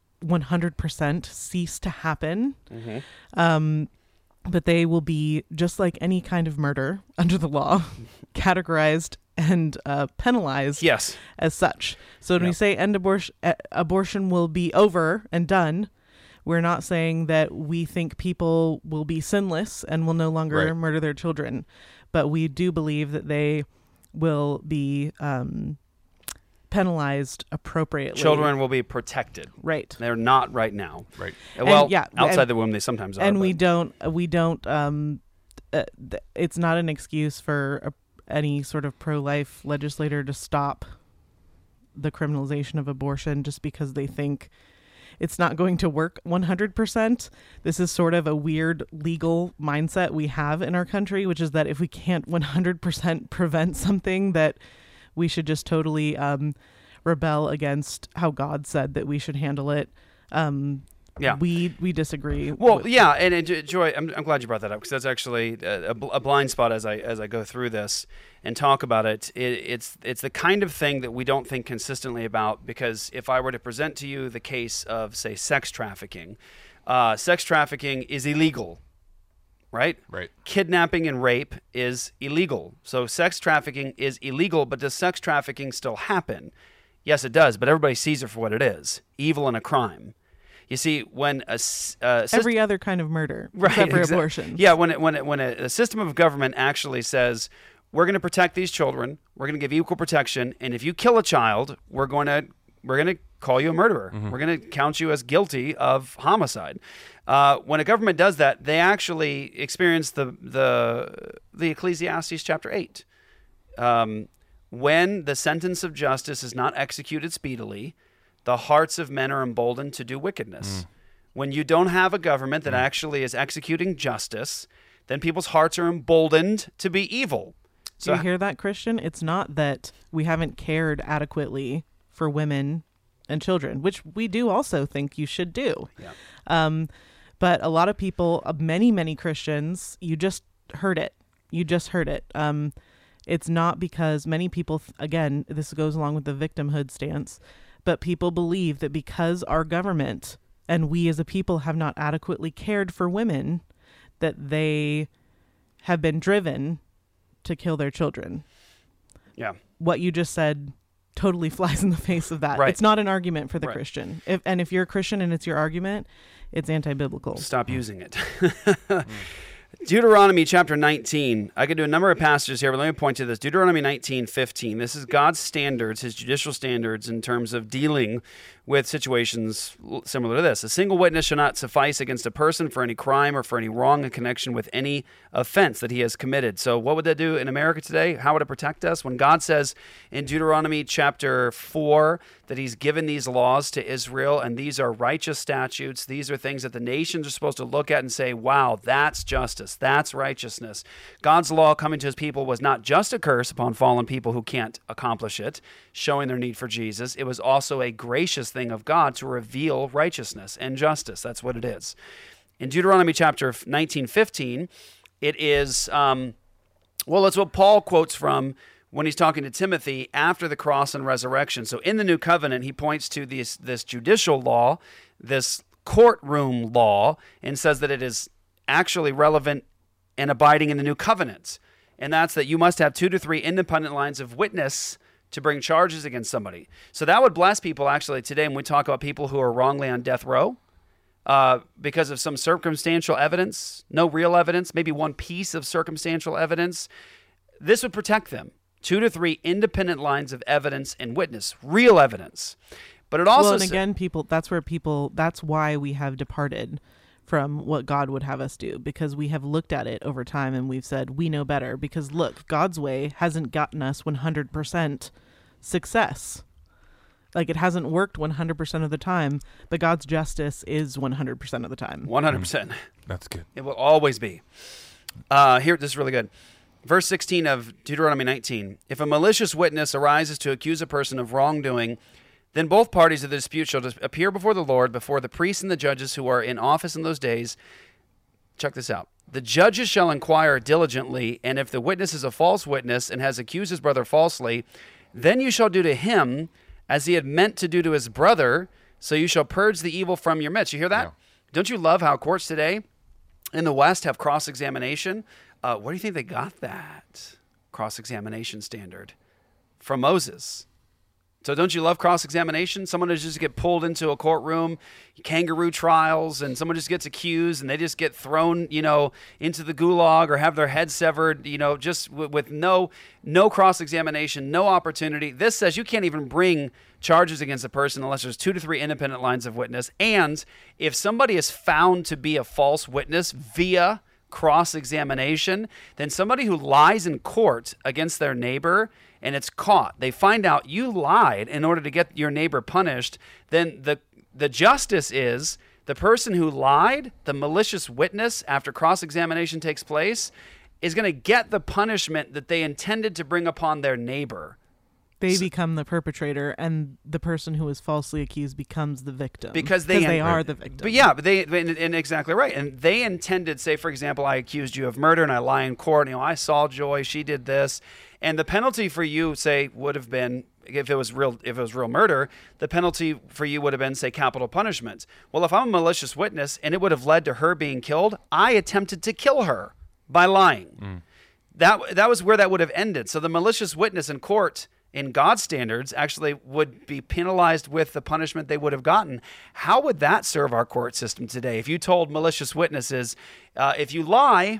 100% cease to happen. Mm-hmm. But they will be, just like any kind of murder under the law, categorized and penalized as such. So when we say end abortion will be over and done, we're not saying that we think people will be sinless and will no longer murder their children, but we do believe that they will be penalized appropriately.
Children will be protected.
Right.
They're not right now.
Right.
Well, outside the womb, they sometimes are.
And we don't. It's not an excuse for any sort of pro-life legislator to stop the criminalization of abortion just because they think it's not going to work 100%. This is sort of a weird legal mindset we have in our country, which is that if we can't 100% prevent something, that we should just totally rebel against how God said that we should handle it. We disagree.
Well, and Joy, I'm glad you brought that up because that's actually a blind spot as I go through this and talk about it. It's the kind of thing that we don't think consistently about, because if I were to present to you the case of, say, sex trafficking is illegal, right?
Right.
Kidnapping and rape is illegal. So sex trafficking is illegal, but does sex trafficking still happen? Yes, it does, but everybody sees it for what it is, evil and a crime. You see, when
every other kind of murder, except for abortion.
Yeah, when a system of government actually says, we're going to protect these children, we're going to give equal protection, and if you kill a child, we're going to call you a murderer. Mm-hmm. We're going to count you as guilty of homicide. When a government does that, they actually experience the Ecclesiastes chapter 8. When the sentence of justice is not executed speedily, the hearts of men are emboldened to do wickedness. Mm. When you don't have a government that actually is executing justice, then people's hearts are emboldened to be evil.
So, do you hear that, Christian? It's not that we haven't cared adequately for women and children, which we do also think you should do. Yeah. But a lot of people, many Christians, you just heard it. It's not because many people, again, this goes along with the victimhood stance, but people believe that because our government and we as a people have not adequately cared for women, that they have been driven to kill their children.
Yeah.
What you just said totally flies in the face of that. Right. It's not an argument for the Christian. If you're a Christian and it's your argument, it's anti-biblical.
Stop using it. Deuteronomy chapter 19. I could do a number of passages here, but let me point to this. Deuteronomy 19:15. This is God's standards, his judicial standards in terms of dealing with situations similar to this. A single witness shall not suffice against a person for any crime or for any wrong in connection with any offense that he has committed. So what would that do in America today? How would it protect us? When God says in Deuteronomy chapter 4 that he's given these laws to Israel, and these are righteous statutes, these are things that the nations are supposed to look at and say, wow, that's justice. justice. That's righteousness. God's law coming to his people was not just a curse upon fallen people who can't accomplish it, showing their need for Jesus. It was also a gracious thing of God to reveal righteousness and justice. That's what it is. In Deuteronomy chapter 19:15, it is, that's what Paul quotes from when he's talking to Timothy after the cross and resurrection. So in the new covenant, he points to this judicial law, this courtroom law, and says that it is actually relevant and abiding in the new covenant. And that's that you must have 2 to 3 independent lines of witness to bring charges against somebody. So that would bless people actually today when we talk about people who are wrongly on death row because of some circumstantial evidence, no real evidence, maybe one piece of circumstantial evidence. This would protect them. 2 to 3 independent lines of evidence and witness, real evidence. But it also,
and again, that's why we have departed from what God would have us do, because we have looked at it over time and we've said, we know better, because look, God's way hasn't gotten us 100% success. Like, it hasn't worked 100% of the time, but God's justice is 100% of the time.
100%.
That's good.
It will always be. Here, this is really good. Verse 16 of Deuteronomy 19. If a malicious witness arises to accuse a person of wrongdoing, then both parties of the dispute shall appear before the Lord, before the priests and the judges who are in office in those days. Check this out. The judges shall inquire diligently, and if the witness is a false witness and has accused his brother falsely, then you shall do to him as he had meant to do to his brother, so you shall purge the evil from your midst. You hear that? Yeah. Don't you love how courts today in the West have cross-examination? Where do you think they got that cross-examination standard? From Moses. So don't you love cross-examination? Someone just get pulled into a courtroom, kangaroo trials, and someone just gets accused and they just get thrown, into the gulag or have their head severed, just with no cross-examination, no opportunity. This says you can't even bring charges against a person unless there's 2 to 3 independent lines of witness. And if somebody is found to be a false witness via cross-examination, then somebody who lies in court against their neighbor and it's caught, they find out you lied in order to get your neighbor punished, then the justice is the person who lied, the malicious witness, after cross-examination takes place, is going to get the punishment that they intended to bring upon their neighbor.
They become the perpetrator, and the person who is falsely accused becomes the victim.
Because they
are the victim.
But yeah, and exactly right. And they intended, say, for example, I accused you of murder and I lie in court. I saw Joy, she did this. And the penalty for you, say, would have been, if it was real murder, the penalty for you would have been, say, capital punishment. Well, if I'm a malicious witness and it would have led to her being killed, I attempted to kill her by lying. That was where that would have ended. So the malicious witness in court, in God's standards, actually would be penalized with the punishment they would have gotten. How would that serve our court system today? If you told malicious witnesses, if you lie,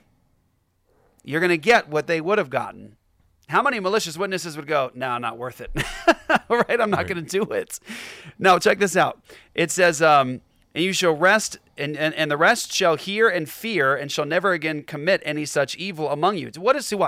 you're going to get what they would have gotten. How many malicious witnesses would go, no, not worth it. All right, I'm not going to do it. No, check this out. It says, and you shall rest, and the rest shall hear and fear, and shall never again commit any such evil among you.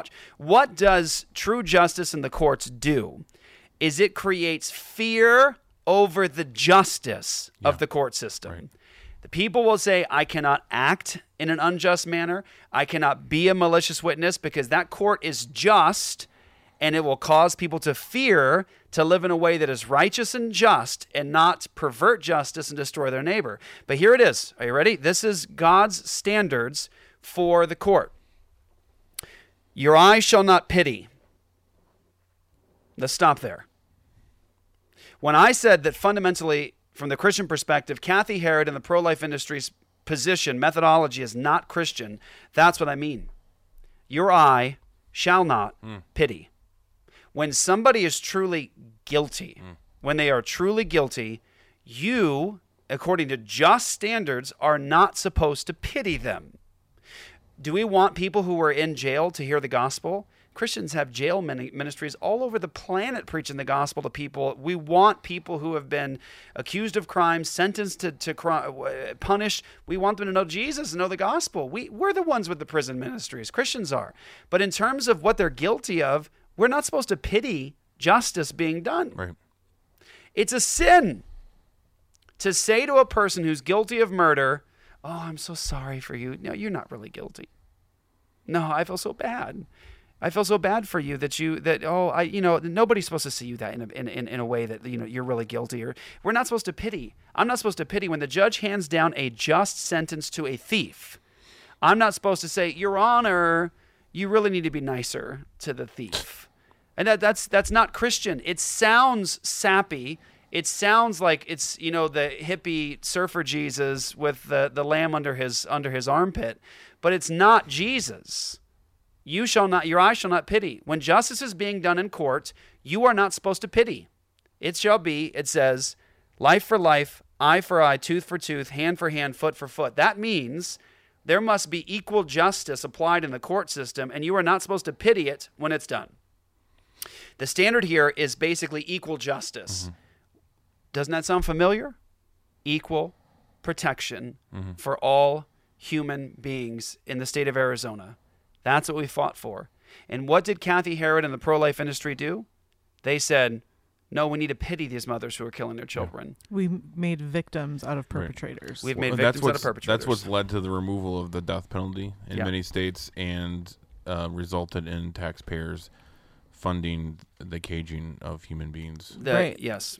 What does true justice in the courts do? Is it creates fear over the justice of the court system. Right. The people will say, I cannot act in an unjust manner. I cannot be a malicious witness because that court is just, and it will cause people to fear to live in a way that is righteous and just and not pervert justice and destroy their neighbor. But here it is. Are you ready? This is God's standards for the court. Your eye shall not pity. Let's stop there. When I said that fundamentally, from the Christian perspective, Kathy Herod and the pro-life industry's position, methodology is not Christian, that's what I mean. Your eye shall not pity. When somebody is truly guilty, when they are truly guilty, you, according to just standards, are not supposed to pity them. Do we want people who are in jail to hear the gospel? Christians have jail ministries all over the planet preaching the gospel to people. We want people who have been accused of crimes, sentenced to punished. We want them to know Jesus and know the gospel. We're the ones with the prison ministries. Christians are. But in terms of what they're guilty of, we're not supposed to pity justice being done.
Right.
It's a sin to say to a person who's guilty of murder, oh, I'm so sorry for you. No, you're not really guilty. No, I feel so bad. I feel so bad for you nobody's supposed to see you that in a way that, you're really guilty, or we're not supposed to pity. I'm not supposed to pity when the judge hands down a just sentence to a thief. I'm not supposed to say, Your Honor, you really need to be nicer to the thief. And that's not Christian. It sounds sappy. It sounds like it's, the hippie surfer Jesus with the lamb under his armpit, but it's not Jesus. Your eye shall not pity. When justice is being done in court, you are not supposed to pity. It shall be, it says, life for life, eye for eye, tooth for tooth, hand for hand, foot for foot. That means there must be equal justice applied in the court system, and you are not supposed to pity it when it's done. The standard here is basically equal justice. Doesn't that sound familiar? Equal protection for all human beings in the state of Arizona. That's what we fought for. And what did Kathy Herod and the pro-life industry do? They said, no, we need to pity these mothers who are killing their children.
We made victims out of perpetrators.
We've made victims out of perpetrators.
That's what's led to the removal of the death penalty in many states and resulted in taxpayers funding the caging of human beings.
Right. Yes.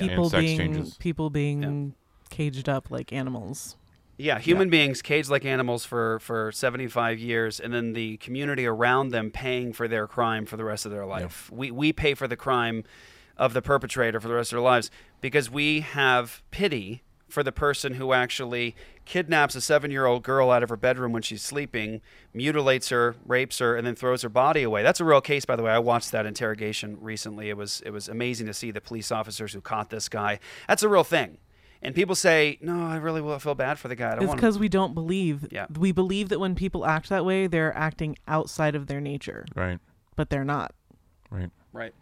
People being caged up like animals.
Yeah, human beings caged like animals for 75 years, and then the community around them paying for their crime for the rest of their life. Yeah. We pay for the crime of the perpetrator for the rest of their lives because we have pity for the person who actually kidnaps a 7-year-old girl out of her bedroom when she's sleeping, mutilates her, rapes her, and then throws her body away. That's a real case, by the way. I watched that interrogation recently. It was amazing to see the police officers who caught this guy. That's a real thing. And people say, no, I really will feel bad for the guy.
It's because we don't believe. Yeah. We believe that when people act that way, they're acting outside of their nature.
Right.
But they're not.
Right.
Right.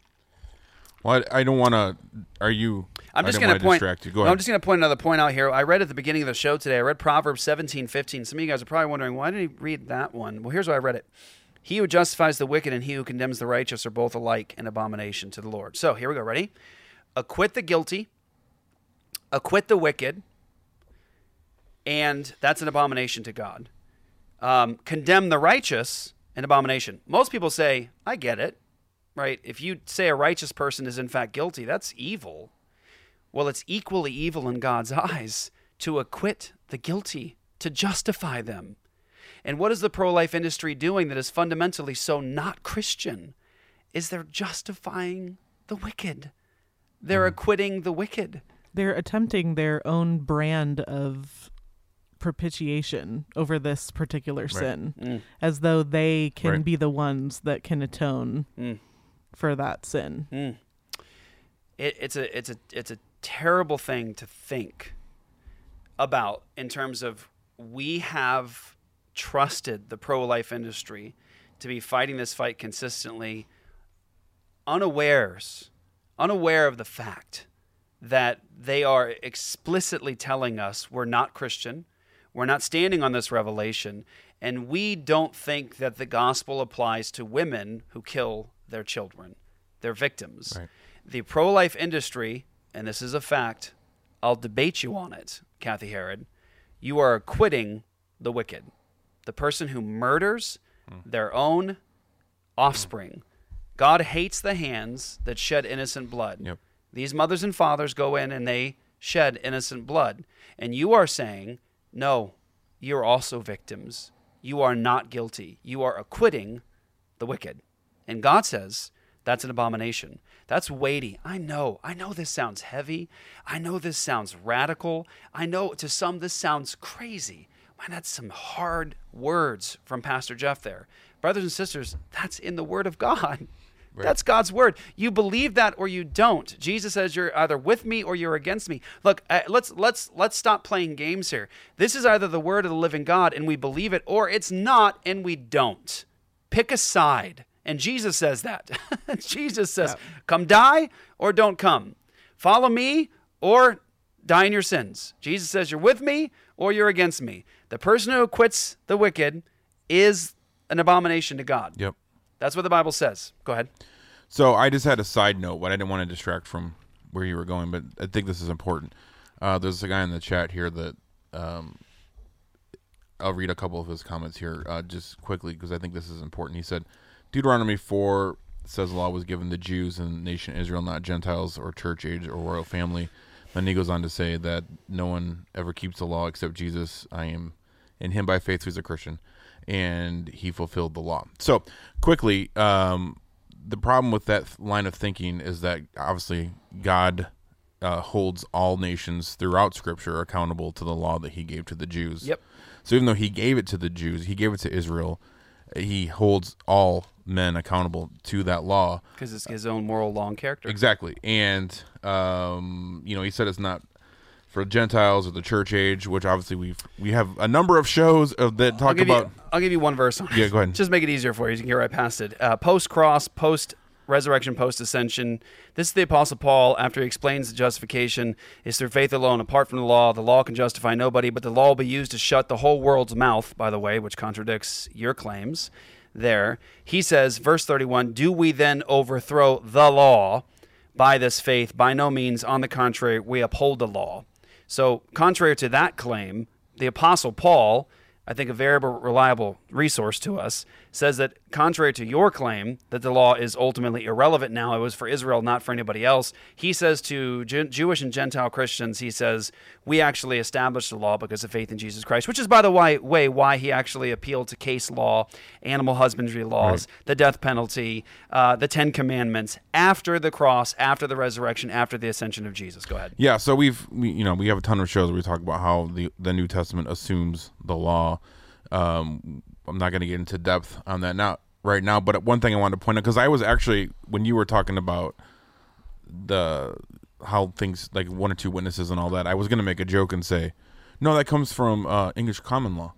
Well, I don't want to. Are you?
I'm just going to point.
Distract you. Go ahead.
I'm just going to point another point out here. I read at the beginning of the show today. I read Proverbs 17:15. Some of you guys are probably wondering, why did he read that one? Well, here's why I read it. He who justifies the wicked and he who condemns the righteous are both alike an abomination to the Lord. So here we go. Ready? Acquit the guilty. Acquit the wicked, and that's an abomination to God. Condemn the righteous, an abomination. Most people say, I get it, right? If you say a righteous person is in fact guilty, that's evil. Well, it's equally evil in God's eyes to acquit the guilty, to justify them. And what is the pro-life industry doing that is fundamentally so not Christian? Is they're justifying the wicked. They're acquitting the wicked.
They're attempting their own brand of propitiation over this particular sin, as though they can be the ones that can atone for that sin.
It's a terrible thing to think about in terms of we have trusted the pro-life industry to be fighting this fight consistently, unaware of the fact that they are explicitly telling us we're not Christian, we're not standing on this revelation, and we don't think that the gospel applies to women who kill their children, their victims. Right. The pro-life industry, and this is a fact, I'll debate you on it, Kathy Herod, you are acquitting the wicked, the person who murders their own offspring. God hates the hands that shed innocent blood. Yep. These mothers and fathers go in and they shed innocent blood. And you are saying, no, you're also victims. You are not guilty. You are acquitting the wicked. And God says that's an abomination. That's weighty. I know this sounds heavy. I know this sounds radical. I know to some this sounds crazy. Man, that's some hard words from Pastor Jeff there. Brothers and sisters, that's in the Word of God. Right. That's God's word. You believe that or you don't. Jesus says you're either with me or you're against me. Look, let's stop playing games here. This is either the word of the living God and we believe it, or it's not and we don't. Pick a side. And Jesus says that. Jesus says, come die or don't come. Follow me or die in your sins. Jesus says you're with me or you're against me. The person who acquits the wicked is an abomination to God.
Yep.
That's what the Bible says. Go ahead.
So I just had a side note, but I didn't want to distract from where you were going, but I think this is important. There's a guy in the chat here that I'll read a couple of his comments here just quickly because I think this is important. He said, Deuteronomy 4 says the law was given to Jews and the nation Israel, not Gentiles or church age or royal family. Then he goes on to say that no one ever keeps the law except Jesus. I am in him by faith, who's a Christian, and he fulfilled the law. So quickly, the problem with that line of thinking is that obviously God holds all nations throughout Scripture accountable to the law that he gave to the Jews.
Yep.
So even though he gave it to the Jews, he gave it to Israel, he holds all men accountable to that law.
Because it's his own moral law and character.
Exactly. And, he said it's not for Gentiles or the church age, which obviously we have a number of shows that talk about.
I'll give you one verse.
Yeah, go ahead.
Just make it easier for you. You can get right past it. Post-cross, post-resurrection, post-ascension. This is the Apostle Paul after he explains the justification is through faith alone. Apart from the law can justify nobody, but the law will be used to shut the whole world's mouth, by the way, which contradicts your claims there. He says, verse 31, do we then overthrow the law by this faith? By no means. On the contrary, we uphold the law. So contrary to that claim, the Apostle Paul, I think a very reliable resource to us, says that contrary to your claim that the law is ultimately irrelevant now, it was for Israel, not for anybody else, he says to Jewish and Gentile Christians, he says, we actually established the law because of faith in Jesus Christ, which is, by the way, why he actually appealed to case law, animal husbandry laws, the death penalty, the Ten Commandments, after the cross, after the resurrection, after the ascension of Jesus. Go ahead.
Yeah, so we have a ton of shows where we talk about how the New Testament assumes the law. I'm not going to get into depth on that right now, but one thing I wanted to point out, because I was actually, when you were talking about how things like one or two witnesses and all that, I was going to make a joke and say, no, that comes from English common law.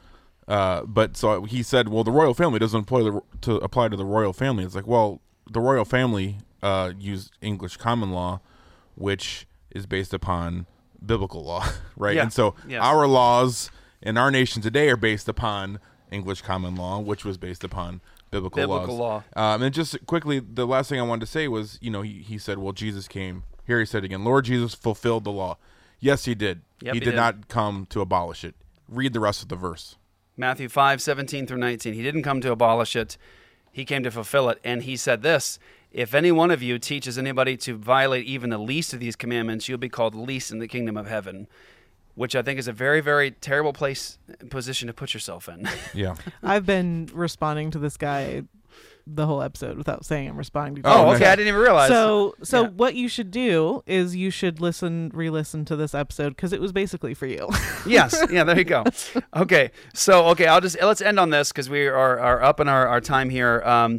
But so he said, well, the royal family doesn't apply to the royal family. It's like, well, the royal family used English common law, which is based upon biblical law, right?
Yeah.
And so our laws in our nation today are based upon English common law, which was based upon biblical
law.
And just quickly, the last thing I wanted to say was, he said, well, Jesus came. Here he said again, Lord Jesus fulfilled the law. Yes, he did.
Yep,
he did not come to abolish it. Read the rest of the verse.
Matthew 5:17 through 19. He didn't come to abolish it. He came to fulfill it. And he said this, if any one of you teaches anybody to violate even the least of these commandments, you'll be called least in the kingdom of heaven. Which I think is a very, very terrible position to put yourself in.
Yeah.
I've been responding to this guy the whole episode without saying I'm responding to
him.
him.
Oh, okay. I didn't even realize.
So what you should do is you should re-listen to this episode because it was basically for you.
Yes. Yeah, there you go. Okay. So, let's end on this because we are up in our time here.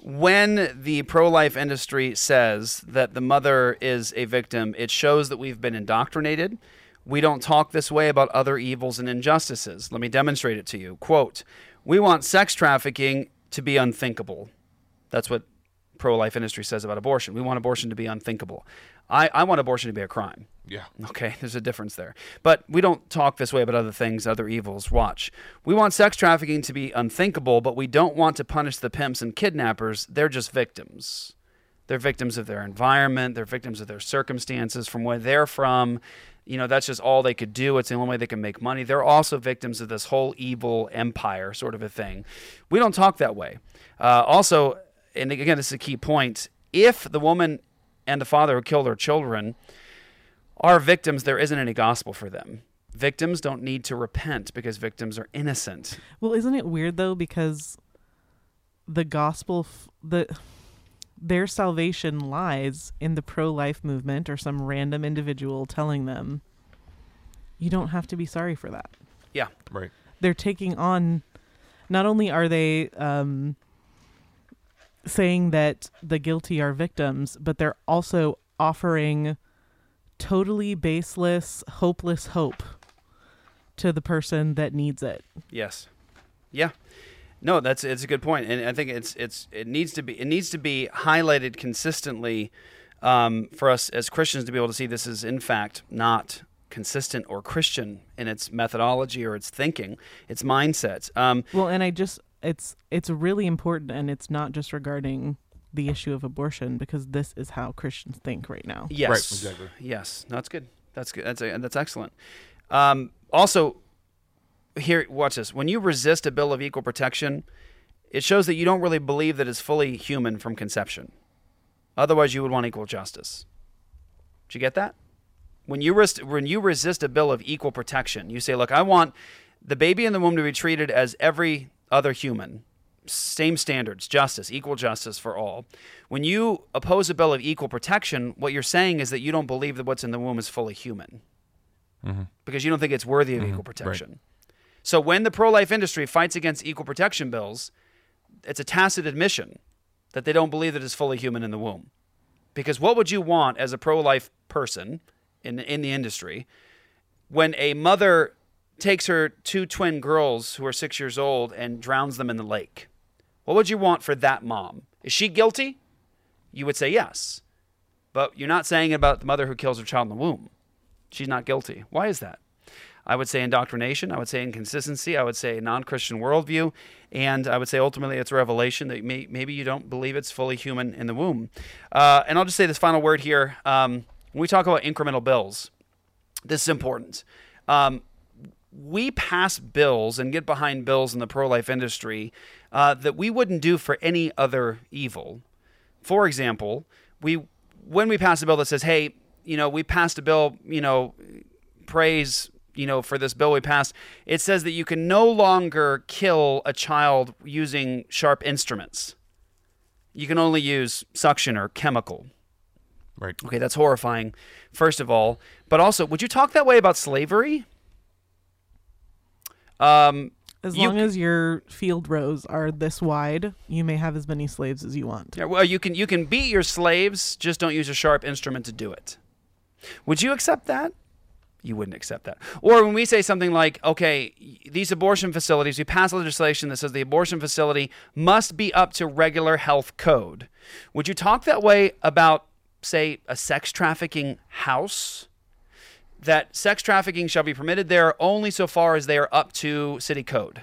When the pro-life industry says that the mother is a victim, it shows that we've been indoctrinated. We don't talk this way about other evils and injustices. Let me demonstrate it to you. Quote, we want sex trafficking to be unthinkable. That's what pro-life industry says about abortion. We want abortion to be unthinkable. I want abortion to be a crime.
Yeah.
Okay, there's a difference there. But we don't talk this way about other things, other evils. Watch. We want sex trafficking to be unthinkable, but we don't want to punish the pimps and kidnappers. They're just victims. They're victims of their environment. They're victims of their circumstances, from where they're from. That's just all they could do. It's the only way they can make money. They're also victims of this whole evil empire sort of a thing. We don't talk that way. Also, and again, this is a key point, if the woman and the father who killed their children are victims, there isn't any gospel for them. Victims don't need to repent because victims are innocent.
Well, isn't it weird, though, because the gospel, their salvation lies in the pro-life movement or some random individual telling them, you don't have to be sorry for that.
Yeah.
Right.
They're taking on, not only are they saying that the guilty are victims, but they're also offering totally baseless, hopeless hope to the person that needs it.
Yes. Yeah. No, it's a good point, and I think it needs to be highlighted consistently for us as Christians to be able to see this is in fact not consistent or Christian in its methodology or its thinking, its mindset.
Well, and it's really important, and it's not just regarding the issue of abortion, because this is how Christians think right now.
Yes,
right, exactly.
Yes, no, that's good. That's good. That's excellent. Also, here, watch this. When you resist a bill of equal protection, it shows that you don't really believe that it's fully human from conception. Otherwise, you would want equal justice. Did you get that? When you resist a bill of equal protection, you say, look, I want the baby in the womb to be treated as every other human. Same standards, justice, equal justice for all. When you oppose a bill of equal protection, what you're saying is that you don't believe that what's in the womb is fully human. Because you don't think it's worthy of equal protection. Right. So when the pro-life industry fights against equal protection bills, it's a tacit admission that they don't believe that it's fully human in the womb. Because what would you want as a pro-life person in the industry when a mother takes her 2 twin girls who are 6 years old and drowns them in the lake? What would you want for that mom? Is she guilty? You would say yes. But you're not saying it about the mother who kills her child in the womb. She's not guilty. Why is that? I would say indoctrination. I would say inconsistency. I would say non-Christian worldview. And I would say ultimately it's a revelation that maybe you don't believe it's fully human in the womb. And I'll just say this final word here. When we talk about incremental bills, this is important. We pass bills and get behind bills in the pro-life industry that we wouldn't do for any other evil. For example, when we pass a bill that says, hey, we passed a bill, praise, for this bill we passed, it says that you can no longer kill a child using sharp instruments. You can only use suction or chemical.
Right.
Okay, that's horrifying, first of all. But also, would you talk that way about slavery?
As long as your field rows are this wide, you may have as many slaves as you want.
Yeah, well, you can beat your slaves, just don't use a sharp instrument to do it. Would you accept that? You wouldn't accept that. Or when we say something like, okay, these abortion facilities, we pass legislation that says the abortion facility must be up to regular health code. Would you talk that way about, say, a sex trafficking house? That sex trafficking shall be permitted there only so far as they are up to city code.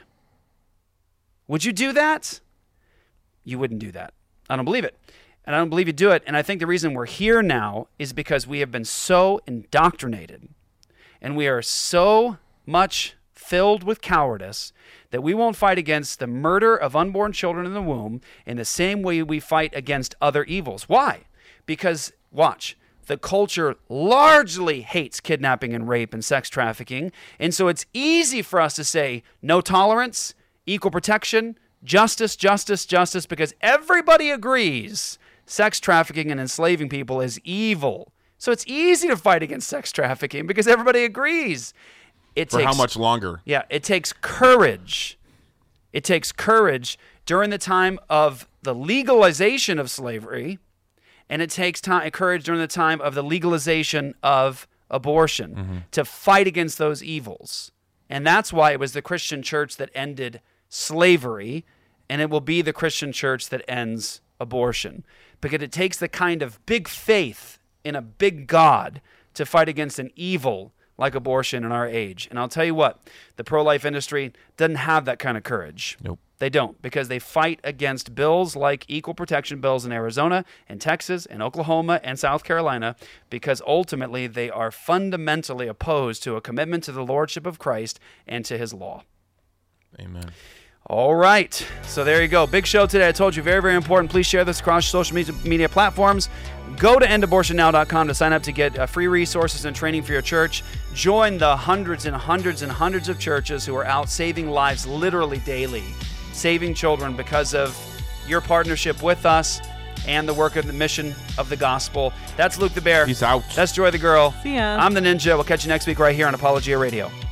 Would you do that? You wouldn't do that. I don't believe it. And I don't believe you do it. And I think the reason we're here now is because we have been so indoctrinated and we are so much filled with cowardice that we won't fight against the murder of unborn children in the womb in the same way we fight against other evils. Why? Because, watch, the culture largely hates kidnapping and rape and sex trafficking. And so it's easy for us to say no tolerance, equal protection, justice, justice, justice, because everybody agrees sex trafficking and enslaving people is evil. So it's easy to fight against sex trafficking because everybody agrees.
How much longer?
Yeah, it takes courage. It takes courage during the time of the legalization of slavery, and it takes courage during the time of the legalization of abortion to fight against those evils. And that's why it was the Christian church that ended slavery, and it will be the Christian church that ends abortion. Because it takes the kind of big faith in a big God to fight against an evil like abortion in our age. And I'll tell you what, the pro-life industry doesn't have that kind of courage.
Nope.
They don't, because they fight against bills like equal protection bills in Arizona and Texas and Oklahoma and South Carolina, because ultimately they are fundamentally opposed to a commitment to the lordship of Christ and to his law.
Amen.
All right. So there you go. Big show today. I told you, very, very important. Please share this across social media platforms. Go to endabortionnow.com to sign up to get free resources and training for your church. Join the hundreds and hundreds and hundreds of churches who are out saving lives literally daily, saving children because of your partnership with us and the work of the mission of the gospel. That's Luke the Bear.
Peace out.
That's Joy the Girl.
See ya.
I'm the Ninja. We'll catch you next week right here on Apologia Radio.